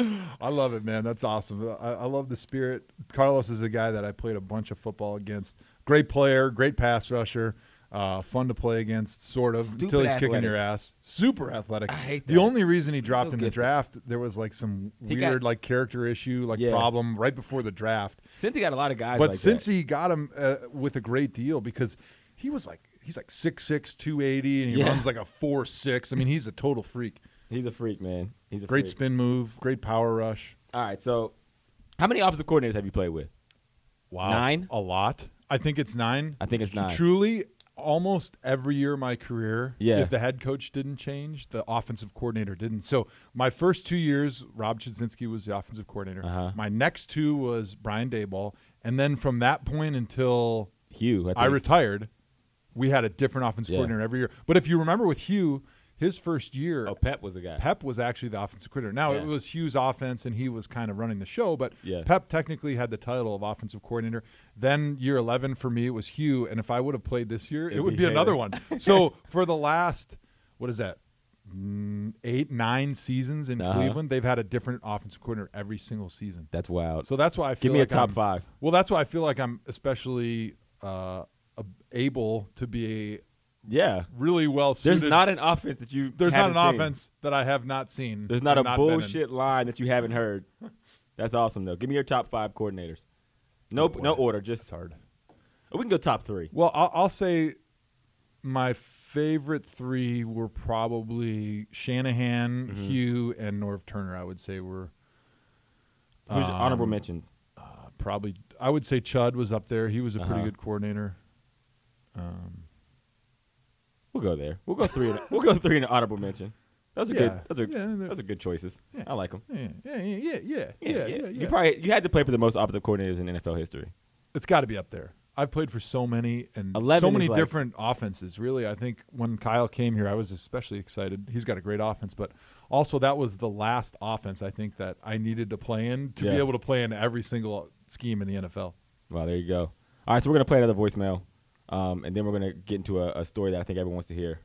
I love it, man. That's awesome. I, I love the spirit. Carlos is a guy that I played a bunch of football against. Great player, great pass rusher, uh, fun to play against, sort of, Stupid until he's kicking athletic. your ass. Super athletic. I hate The that. only reason he dropped So in the gifted. draft, there was like some He weird got- like character issue, like Yeah. problem right before the draft. Since he got a lot of guys But like since that. he got him uh, with a great deal because he was like he's like six six, two eighty, and he Yeah. runs like a four six. I mean, he's a total freak. He's a freak, man. He's a Great freak. spin move, great power rush. All right, so how many offensive coordinators have you played with? Wow. Nine? A lot. I think it's nine. I think it's nine. Truly, almost every year of my career, Yeah. if the head coach didn't change, the offensive coordinator didn't. So my first two years, Rob Chudzinski was the offensive coordinator. Uh-huh. My next two was Brian Daboll. And then from that point until Hugh, I I, think. retired, we had a different offensive Yeah. coordinator every year. But if you remember with Hugh, his first year, Oh, Pep was the guy. Pep was actually the offensive coordinator. Now, Yeah. it was Hugh's offense, and he was kind of running the show, but Yeah. Pep technically had the title of offensive coordinator. Then year eleven for me, it was Hugh, and if I would have played this year, it It'd would be be another Haley. one. So for the last, what is that, mm, eight, nine seasons in Uh-huh. Cleveland, they've had a different offensive coordinator every single season. That's wild. So that's why I feel Give me like a top I'm- five. Well, that's why I feel like I'm especially uh, able to be a Yeah. really well suited. There's not an offense that you There's not haven't an seen. offense that I have not seen. There's not and a been in. bullshit line that you haven't heard. That's awesome though. Give me your top five coordinators. No, Oh, boy. no order. Just It's hard. We can go top three. Well, I'll, I'll say my favorite three were probably Shanahan, Mhm. Hugh, and Norv Turner. I would say were Who's your honorable um, mentions? Uh, probably, I would say Chud was up there. He was a Uh-huh. pretty good coordinator. Um, We'll go there. We'll go three. In, we'll go three in the honorable mention. Those are Yeah. good. Those are Yeah, they're- those are good choices. Yeah. I like them. yeah, yeah, yeah, yeah, yeah, yeah, yeah, You yeah. probably you had to play for the most offensive coordinators in N F L history. It's got to be up there. I've played for so many and eleven so many is like- different offenses. Really, I think when Kyle came here, I was especially excited. He's got a great offense, but also that was the last offense I think that I needed to play in to Yeah. be able to play in every single scheme in the N F L. Well, there you go. All right, so we're gonna play another voicemail, um, and then we're gonna get into a, a story that I think everyone wants to hear.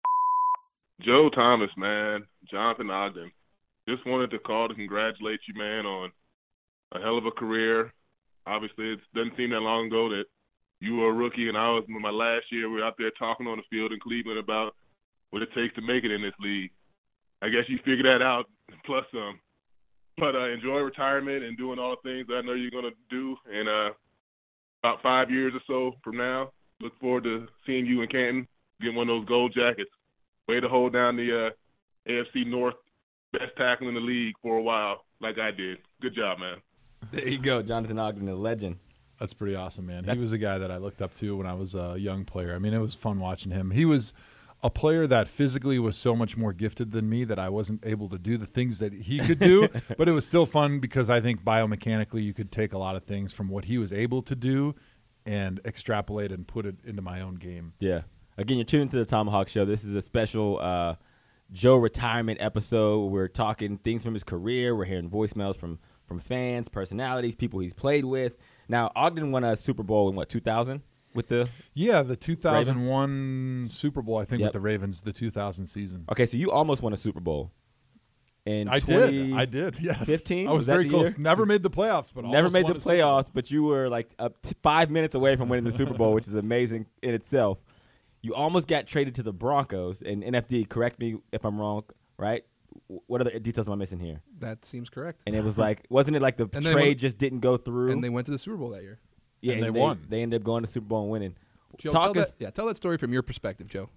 Joe Thomas, man, Jonathan Ogden. Just wanted to call to congratulate you, man, on a hell of a career. Obviously, it doesn't seem that long ago that you were a rookie, and I was in my last year. We were out there talking on the field in Cleveland about what it takes to make it in this league. I guess you figured that out, plus some. But uh, enjoy retirement and doing all the things that I know you're going to do in uh, about five years or so from now. Look forward to seeing you in Canton, getting one of those gold jackets. Way to hold down the uh, A F C North best tackle in the league for a while, like I did. Good job, man. There you go, Jonathan Ogden, the legend. That's pretty awesome, man. That's- he was a guy that I looked up to when I was a young player. I mean, it was fun watching him. He was a player that physically was so much more gifted than me that I wasn't able to do the things that he could do, but it was still fun because I think biomechanically you could take a lot of things from what he was able to do and extrapolate and put it into my own game. Yeah. Again, you're tuned to the Tomahawk Show. This is a special uh, Joe retirement episode. We're talking things from his career. We're hearing voicemails from from fans, personalities, people he's played with. Now, Ogden won a Super Bowl in what, two thousand with the Yeah, the two thousand one Super Bowl, I think, Yep. with the Ravens, the two thousand season. Okay, so you almost won a Super Bowl. in I did. I did. Yes. fifteen? I was, was that very the close. year? Never made the playoffs, but never almost made won the a Super Bowl. playoffs. But you were like up to five minutes away from winning the Super Bowl, which is amazing in itself. You almost got traded to the Broncos, and N F D. Correct me if I'm wrong. Right? What other details am I missing here? That seems correct. And it was like, wasn't it like the And trade they went- just didn't go through? And they went to the Super Bowl that year. Yeah, And they won. They ended up going to the Super Bowl and winning. Joe, Talk tell us. that, yeah, tell that story from your perspective, Joe.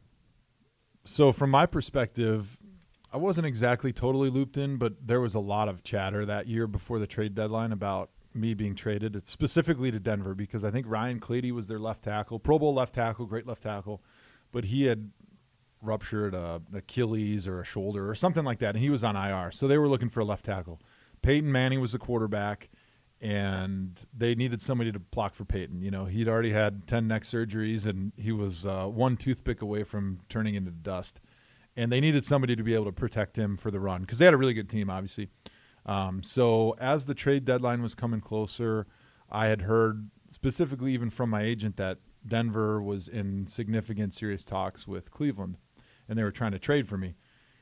So from my perspective, I wasn't exactly totally looped in, but there was a lot of chatter that year before the trade deadline about me being traded. It's specifically to Denver because I think Ryan Clady was their left tackle, Pro Bowl left tackle, great left tackle, but he had ruptured a Achilles or a shoulder or something like that, and he was on I R. So they were looking for a left tackle. Peyton Manning was the quarterback, and they needed somebody to block for Peyton. You know, he'd already had ten neck surgeries, and he was uh, one toothpick away from turning into dust. And they needed somebody to be able to protect him for the run because they had a really good team, obviously. Um, so as the trade deadline was coming closer, I had heard specifically even from my agent that Denver was in significant, serious talks with Cleveland, and they were trying to trade for me.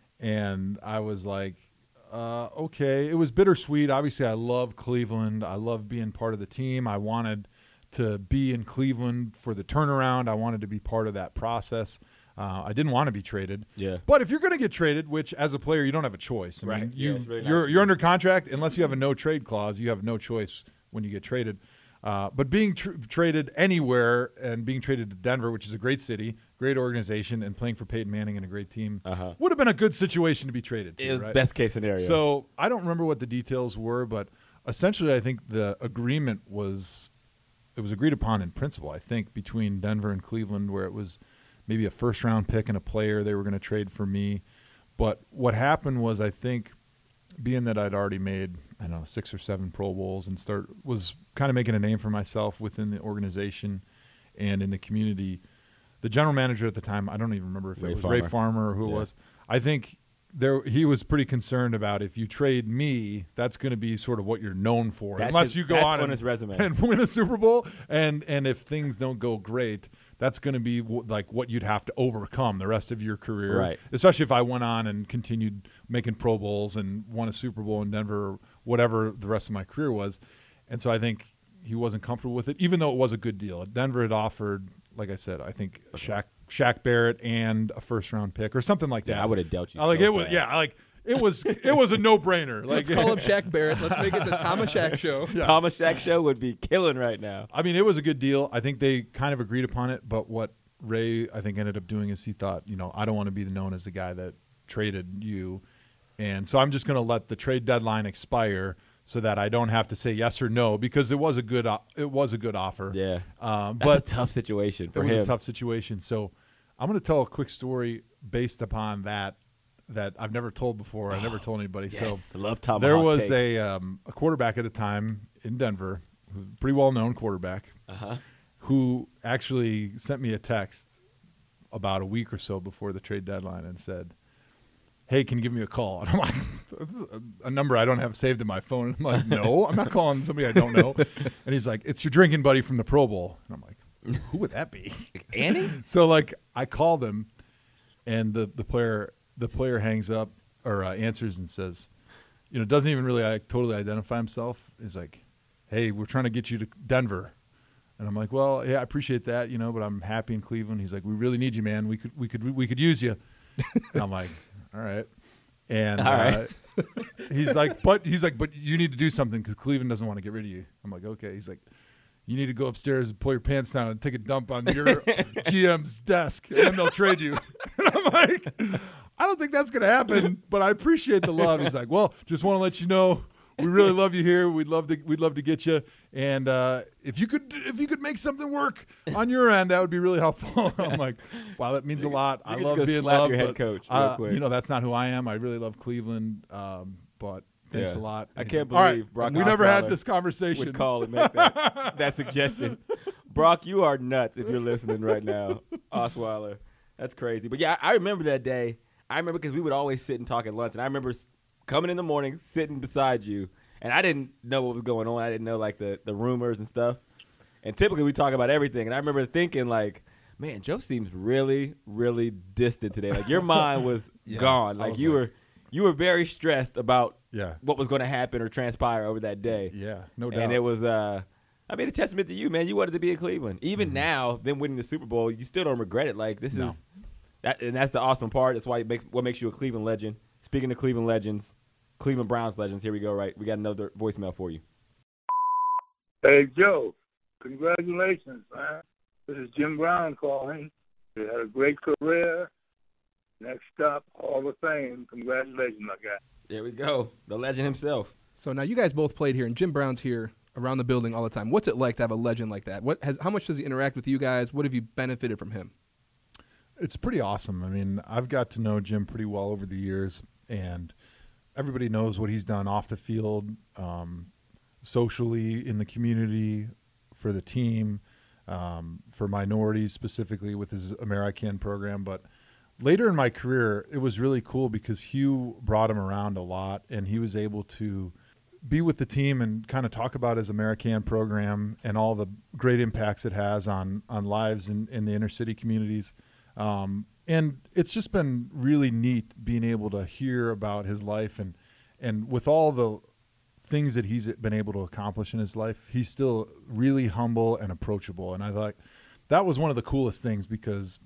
And I was like, uh, okay. It was bittersweet. Obviously, I love Cleveland. I love being part of the team. I wanted to be in Cleveland for the turnaround. I wanted to be part of that process. Uh, I didn't want to be traded. Yeah. But if you're going to get traded, which as a player you don't have a choice. I Right. mean, Yeah, you it's really you're not- you're under contract unless you have a no trade clause. You have no choice when you get traded. Uh, but being tr- traded anywhere and being traded to Denver, which is a great city, great organization, and playing for Peyton Manning and a great team, Uh-huh. would have been a good situation to be traded to. It was right? best case scenario. So I don't remember what the details were, but essentially I think the agreement was it was agreed upon in principle. I think between Denver and Cleveland, where it was maybe a first round pick and a player they were going to trade for me. But what happened was, I think, being that I'd already made, I don't know, six or seven Pro Bowls and start was kind of making a name for myself within the organization and in the community. The general manager at the time, I don't even remember if Ray it was Farmer. Ray Farmer or who Yeah. it was. I think there he was pretty concerned about if you trade me, that's going to be sort of what you're known for, That's unless his- you go that's on on and, his resume. and win a Super Bowl. And and if things don't go great, that's going to be w- like what you'd have to overcome the rest of your career. Right. Especially if I went on and continued making Pro Bowls and won a Super Bowl in Denver, or whatever the rest of my career was. And so I think he wasn't comfortable with it, even though it was a good deal. Denver had offered, like I said, I think Shaq, Shaq Barrett and a first round pick or something like that. Yeah, I would have dealt you I like so it was, fast. yeah, I like it was, it was a no brainer. Like Let's call him Shaq Barrett. Let's make it the Thomas Shaq show. Yeah. Thomas Shaq show would be killing right now. I mean, it was a good deal. I think they kind of agreed upon it, but what Ray, I think, ended up doing is he thought, you know, I don't want to be known as the guy that traded you. And so I'm just going to let the trade deadline expire so that I don't have to say yes or no, because it was a good o- it was a good offer. Yeah. Um, That's but a tough situation for it was him. a tough situation. So I'm going to tell a quick story based upon that that I've never told before. I've never told anybody. Yes, So love tomahawk there was takes. a um, a quarterback at the time in Denver, who was a pretty well known quarterback, Uh-huh. who actually sent me a text about a week or so before the trade deadline and said, "Hey, can you give me a call?" And I'm like, "This is a, a number I don't have saved in my phone." I'm like, "No, I'm not calling somebody I don't know." And he's like, "It's your drinking buddy from the Pro Bowl." And I'm like, "Who would that be?" Andy? So like, I called him, and the the player the player hangs up or uh, answers and says, you know, doesn't even really like, totally identify himself. He's like, "Hey, we're trying to get you to Denver." And I'm like, "Well, yeah, I appreciate that, you know, but I'm happy in Cleveland." He's like, "We really need you, man. We could, we could, we could use you." And I'm like, "All right." And All right. uh, he's like, "But he's like, but you need to do something because Cleveland doesn't want to get rid of you." I'm like, "Okay." He's like, "You need to go upstairs and pull your pants down and take a dump on your G M's desk, and then they'll trade you." And I'm like, "I don't think that's gonna happen, but I appreciate the love." He's like, "Well, just want to let you know, we really love you here. We'd love to we'd love to get you, and uh, if you could if you could make something work on your end, that would be really helpful." I'm like, "Wow, that means a lot. I you could love just go being slap loved." your head but, coach real uh, quick. You know, that's not who I am. I really love Cleveland, um, but thanks Yeah. a lot. I And he's can't like, "All believe right, Brock we never had Osweiler this conversation." would call and make that, that suggestion. Brock, you are nuts if you're listening right now. Osweiler. That's crazy. But yeah, I, I remember that day. I remember because we would always sit and talk at lunch. And I remember s- coming in the morning, sitting beside you. And I didn't know what was going on. I didn't know, like, the, the rumors and stuff. And typically we talk about everything. And I remember thinking, like, man, Joe seems really, really distant today. Like, your mind was Yeah, gone. I Like, was you like- were you were very stressed about yeah. what was going to happen or transpire over that day. Yeah, no doubt. And it was, uh, I mean, a testament to you, man. You wanted to be in Cleveland. Even mm-hmm. now, them winning the Super Bowl, you still don't regret it. Like, this no. is, that, and that's the awesome part. That's why it makes, what makes you a Cleveland legend. Speaking of Cleveland legends, Cleveland Browns legends, here we go, right? We got another voicemail for you. Hey, Joe, congratulations, man. This is Jim Brown calling. You had a great career. Next up, Hall of Fame. Congratulations, my guy. There we go. The legend himself. So now you guys both played here, and Jim Brown's here around the building all the time. What's it like to have a legend like that? What has? How much does he interact with you guys? What have you benefited from him? It's pretty awesome. I mean, I've got to know Jim pretty well over the years, and everybody knows what he's done off the field, um, socially, in the community, for the team, um, for minorities specifically with his AmeriCAN program. But later in my career, it was really cool because Hugh brought him around a lot, and he was able to be with the team and kind of talk about his AmeriCAN program and all the great impacts it has on on lives in, in the inner city communities. Um, and it's just been really neat being able to hear about his life, and and with all the things that he's been able to accomplish in his life, he's still really humble and approachable. And I like that was one of the coolest things, because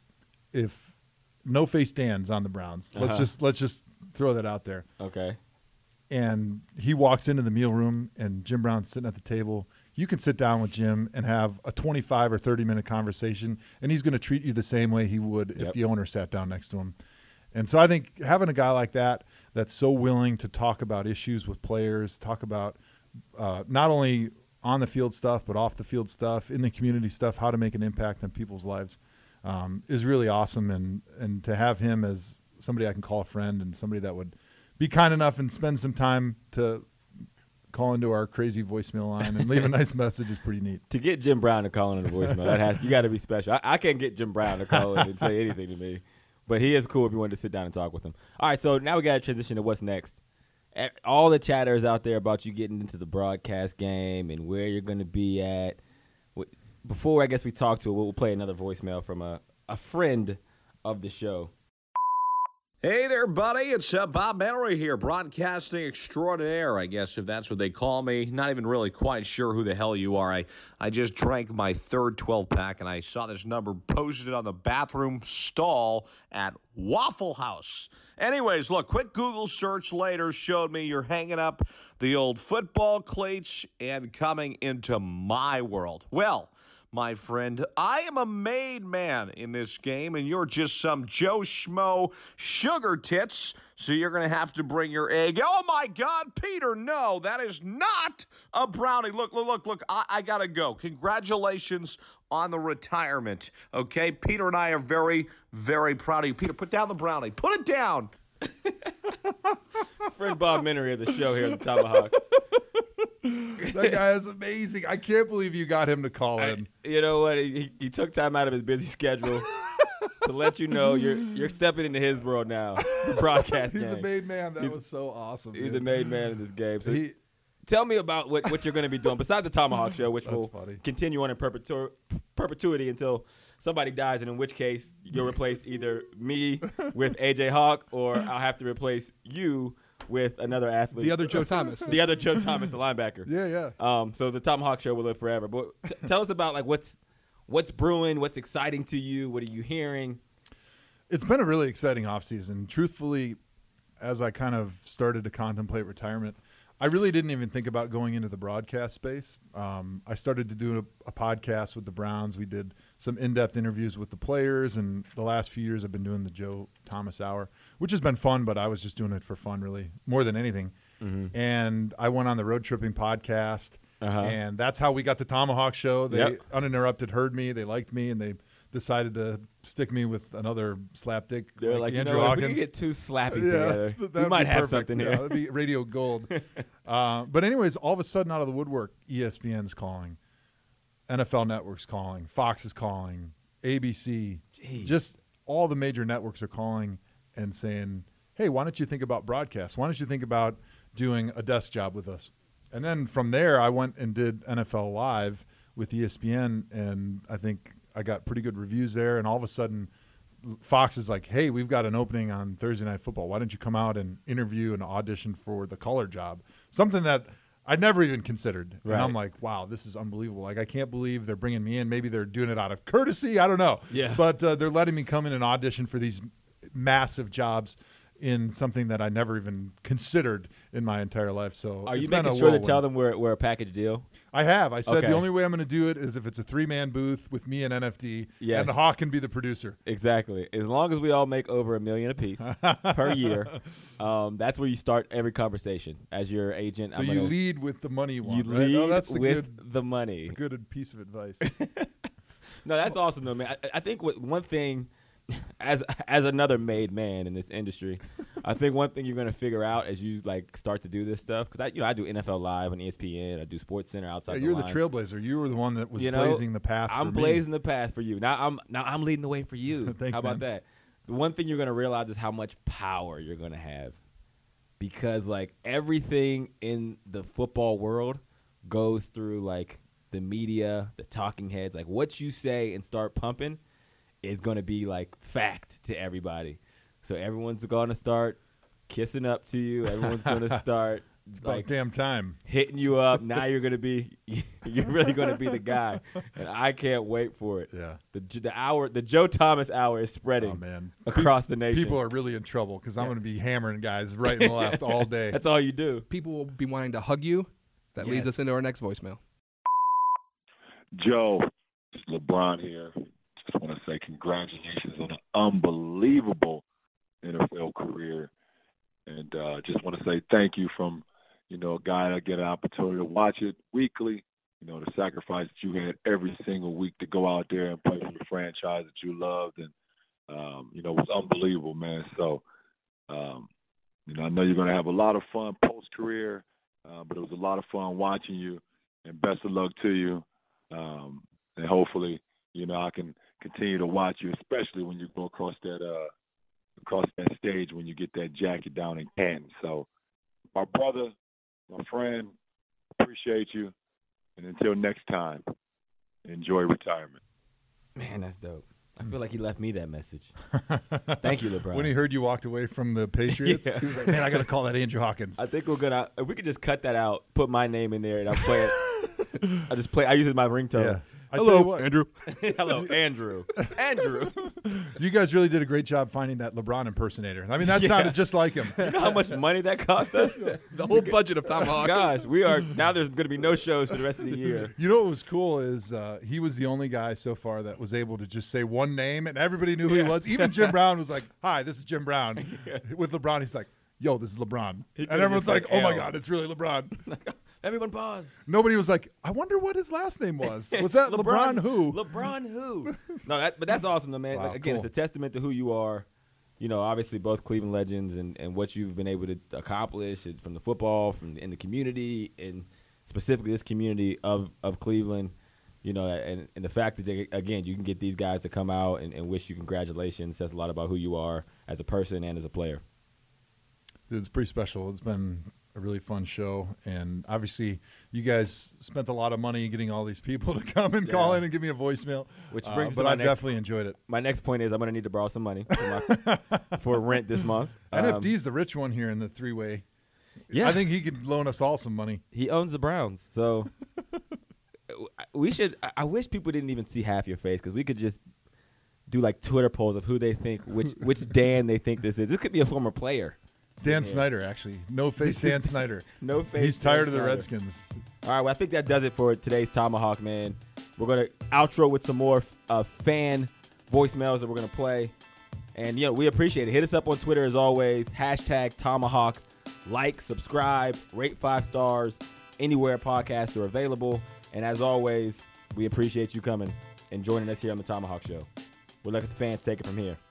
if no face Dan's on the Browns, let's Uh-huh. just let's just throw that out there. Okay. And he walks into the meal room, and Jim Brown's sitting at the table. You can sit down with Jim and have a twenty-five or thirty minute conversation, and he's going to treat you the same way he would if Yep. the owner sat down next to him. And so I think having a guy like that that's so willing to talk about issues with players, talk about uh, not only on the field stuff, but off the field stuff, in the community stuff, how to make an impact on people's lives, um, is really awesome. And, and to have him as somebody I can call a friend, and somebody that would be kind enough and spend some time to call into our crazy voicemail line and leave a nice message is pretty neat. To get Jim Brown to call in a voicemail, that has you got to be special. I, I can't get Jim Brown to call in and say anything to me, but he is cool if you wanted to sit down and talk with him. All right, so now we got to transition to what's next. All the chatters out there about you getting into the broadcast game and where you're going to be at. Before I guess we talk to it, we'll play another voicemail from a, a friend of the show. Hey there, buddy. It's uh, Bob Mallory here, broadcasting extraordinaire, I guess, if that's what they call me. Not even really quite sure who the hell you are. I, I just drank my third twelve-pack, and I saw this number posted on the bathroom stall at Waffle House. Anyways, look, quick Google search later showed me you're hanging up the old football cleats and coming into my world. Well, my friend, I am a made man in this game, and you're just some Joe Schmo sugar tits, so you're going to have to bring your egg. Oh, my God, Peter, no, that is not a brownie. Look, look, look, look, I, I got to go. Congratulations on the retirement, okay? Peter and I are very, very proud of you. Peter, put down the brownie. Put it down. Friend Bob Menery of the show here at the Tomahawk. That guy is amazing. I can't believe you got him to call in. I, you know what? He, he took time out of his busy schedule to let you know you're you're stepping into his world now. The broadcast He's game. a made man. That He's, was so awesome. He's dude. a made man in this game. So He- tell me about what, what you're going to be doing besides the Tomahawk Show, which That's will funny. continue on in perpetu- perpetuity until somebody dies, and in which case you'll replace either me with A J Hawk, or I'll have to replace you with another athlete. The other Joe Thomas. the other Joe Thomas, the linebacker. Yeah, yeah. Um, so the Tomahawk Show will live forever. But t- tell us about like what's what's brewing, what's exciting to you, what are you hearing? It's been a really exciting offseason. Truthfully, as I kind of started to contemplate retirement, I really didn't even think about going into the broadcast space. Um, I started to do a, a podcast with the Browns. We did some in-depth interviews with the players, and the last few years I've been doing the Joe Thomas Hour, which has been fun, but I was just doing it for fun really, more than anything. Mm-hmm. And I went on the Road Tripping podcast, Uh-huh. and that's how we got the Tomahawk Show. They Yep. uninterrupted heard me. They liked me, and they decided to stick me with another slapdick. They're like, you Andrew know, if we Hawkins. can get two slappies Yeah, together, th- we that'd might be have perfect. something Yeah, here. that'd be radio gold. uh, but anyways, all of a sudden, out of the woodwork, E S P N's calling, N F L Network's calling, Fox is calling, A B C, Jeez. just all the major networks are calling and saying, hey, why don't you think about broadcast? Why don't you think about doing a desk job with us? And then from there, I went and did N F L Live with E S P N, and I think I got pretty good reviews there. And all of a sudden, Fox is like, hey, we've got an opening on Thursday Night Football. Why don't you come out and interview and audition for the color job? Something that I never even considered. Right. And I'm like, wow, this is unbelievable. Like, I can't believe they're bringing me in. Maybe they're doing it out of courtesy. I don't know. Yeah. But uh, they're letting me come in and audition for these massive jobs in something that I never even considered in my entire life. So Are it's you been making a sure to whirlwind. tell them we're, we're a package deal? I have. I said Okay. the only way I'm going to do it is if it's a three-man booth with me and N F D, Yes. and Hawk can be the producer. Exactly. As long as we all make over a million apiece per year, um, that's where you start every conversation as your agent. So I'm you gonna, lead with the money one, You right? lead Oh, that's the with good, the money. the good piece of advice. No, that's awesome though, man. I, I think what, one thing, as as another made man in this industry, I think one thing you're gonna figure out as you like start to do this stuff, because I you know I do N F L Live on E S P N, I do Sports Center outside. Yeah, the you're lines. the trailblazer. You were the one that was You know, blazing the path. I'm for me. blazing the path for you. Now I'm now I'm leading the way for you. Thanks, How about man. that? The one thing you're gonna realize is how much power you're gonna have, because like everything in the football world goes through like the media, the talking heads. Like what you say and start pumping is gonna be like fact to everybody. So everyone's gonna start kissing up to you. Everyone's gonna start. It's about like damn time. hitting you up. Now you're gonna be, you're really gonna be the guy, and I can't wait for it. Yeah. The the hour, the Joe Thomas hour is spreading Oh, man. across the nation. People are really in trouble because I'm going to be hammering guys right and left all day. That's all you do. People will be wanting to hug you. That leads Yes. us into our next voicemail. Joe, it's LeBron here. Just want to say congratulations on an unbelievable N F L career. And uh, just want to say thank you from, you know, a guy that get an opportunity to watch it weekly, you know, the sacrifice that you had every single week to go out there and play for the franchise that you loved. And, um, you know, it was unbelievable, man. So, um, you know, I know you're going to have a lot of fun post-career, uh, but it was a lot of fun watching you. And best of luck to you. Um, and hopefully, you know, I can continue to watch you, especially when you go across that uh, across that stage when you get that jacket down in Canton. So, my brother, my friend, appreciate you. And until next time, enjoy retirement. Man, that's dope. I feel like he left me that message. Thank you, LeBron. When he heard you walked away from the Patriots, Yeah. he was like, man, I got to call that Andrew Hawkins. I think we're gonna. If we could just cut that out, put my name in there, and I play it. I just play. I use it as my ringtone. Yeah. I tell you Hello, what. Andrew. Hello, Andrew. Andrew. You guys really did a great job finding that LeBron impersonator. I mean, that Yeah. sounded just like him. You know how much money that cost us? The whole budget of Tomahawk. Gosh, we are now. There's going to be no shows for the rest of the year. You know what was cool is uh, he was the only guy so far that was able to just say one name and everybody knew who Yeah. he was. Even Jim Brown was like, "Hi, this is Jim Brown." With LeBron, he's like, "Yo, this is LeBron," He and could've everyone's just like, said "Oh my L. God, it's really LeBron." Everyone pause. Nobody was like, "I wonder what his last name was." Was that LeBron, who? LeBron who? No, that, but that's awesome, though, man. Wow, Again, cool. it's a testament to who you are. You know, obviously both Cleveland legends and, and what you've been able to accomplish from the football, from in the community, and specifically this community of, of Cleveland. You know, and, and the fact that, they, again, you can get these guys to come out and, and wish you congratulations says a lot about who you are as a person and as a player. It's pretty special. It's been a really fun show, and obviously you guys spent a lot of money getting all these people to come and call Yeah. in and give me a voicemail. Which Uh, brings but to my I next, definitely enjoyed it. My next point is I'm going to need to borrow some money for, my, for rent this month. N F Um, D's the rich one here in the three-way. Yeah. I think he could loan us all some money. He owns the Browns, so we should. I- I wish people didn't even see half your face because we could just do like Twitter polls of who they think, which which Dan they think this is. This could be a former player. Dan Yeah. Snyder, actually. No face Dan Snyder. No face. He's tired Dan of the Snyder. Redskins. All right, well, I think that does it for today's Tomahawk, man. We're going to outro with some more uh, fan voicemails that we're going to play. And, you know, we appreciate it. Hit us up on Twitter as always. Hashtag Tomahawk. Like, subscribe, rate five stars anywhere podcasts are available. And as always, we appreciate you coming and joining us here on the Tomahawk Show. We'll let the fans take it from here.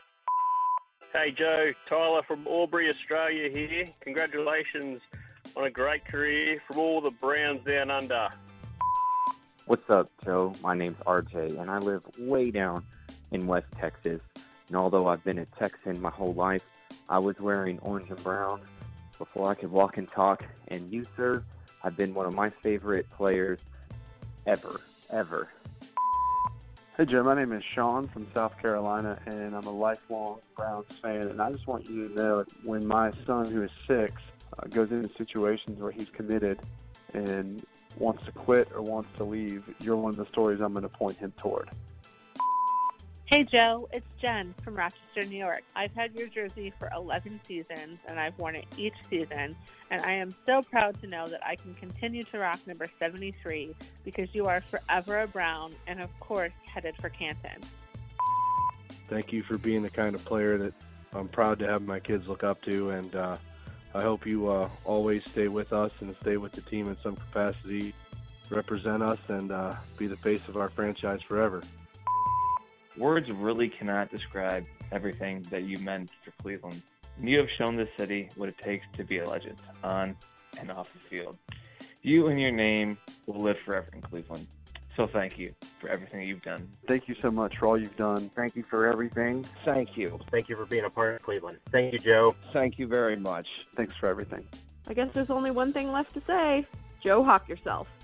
Hey Joe, Tyler from Albury, Australia here. Congratulations on a great career from all the Browns down under. What's up, Joe? My name's R J, and I live way down in West Texas. And although I've been a Texan my whole life, I was wearing orange and brown before I could walk and talk. And you, sir, have been one of my favorite players ever, ever. Hey, Joe, my name is Sean from South Carolina, and I'm a lifelong Browns fan. And I just want you to know that when my son, who is six, uh, goes into situations where he's committed and wants to quit or wants to leave, you're one of the stories I'm going to point him toward. Hey, Joe, it's Jen from Rochester, New York. I've had your jersey for eleven seasons, and I've worn it each season, and I am so proud to know that I can continue to rock number seventy-three because you are forever a Brown and, of course, headed for Canton. Thank you for being the kind of player that I'm proud to have my kids look up to, and uh, I hope you uh, always stay with us and stay with the team in some capacity, represent us, and uh, be the face of our franchise forever. Words really cannot describe everything that you meant for Cleveland. You have shown this city what it takes to be a legend, on and off the field. You and your name will live forever in Cleveland. So thank you for everything you've done. Thank you so much for all you've done. Thank you for everything. Thank you. Thank you for being a part of Cleveland. Thank you, Joe. Thank you very much. Thanks for everything. I guess there's only one thing left to say. Joe, hawk yourself.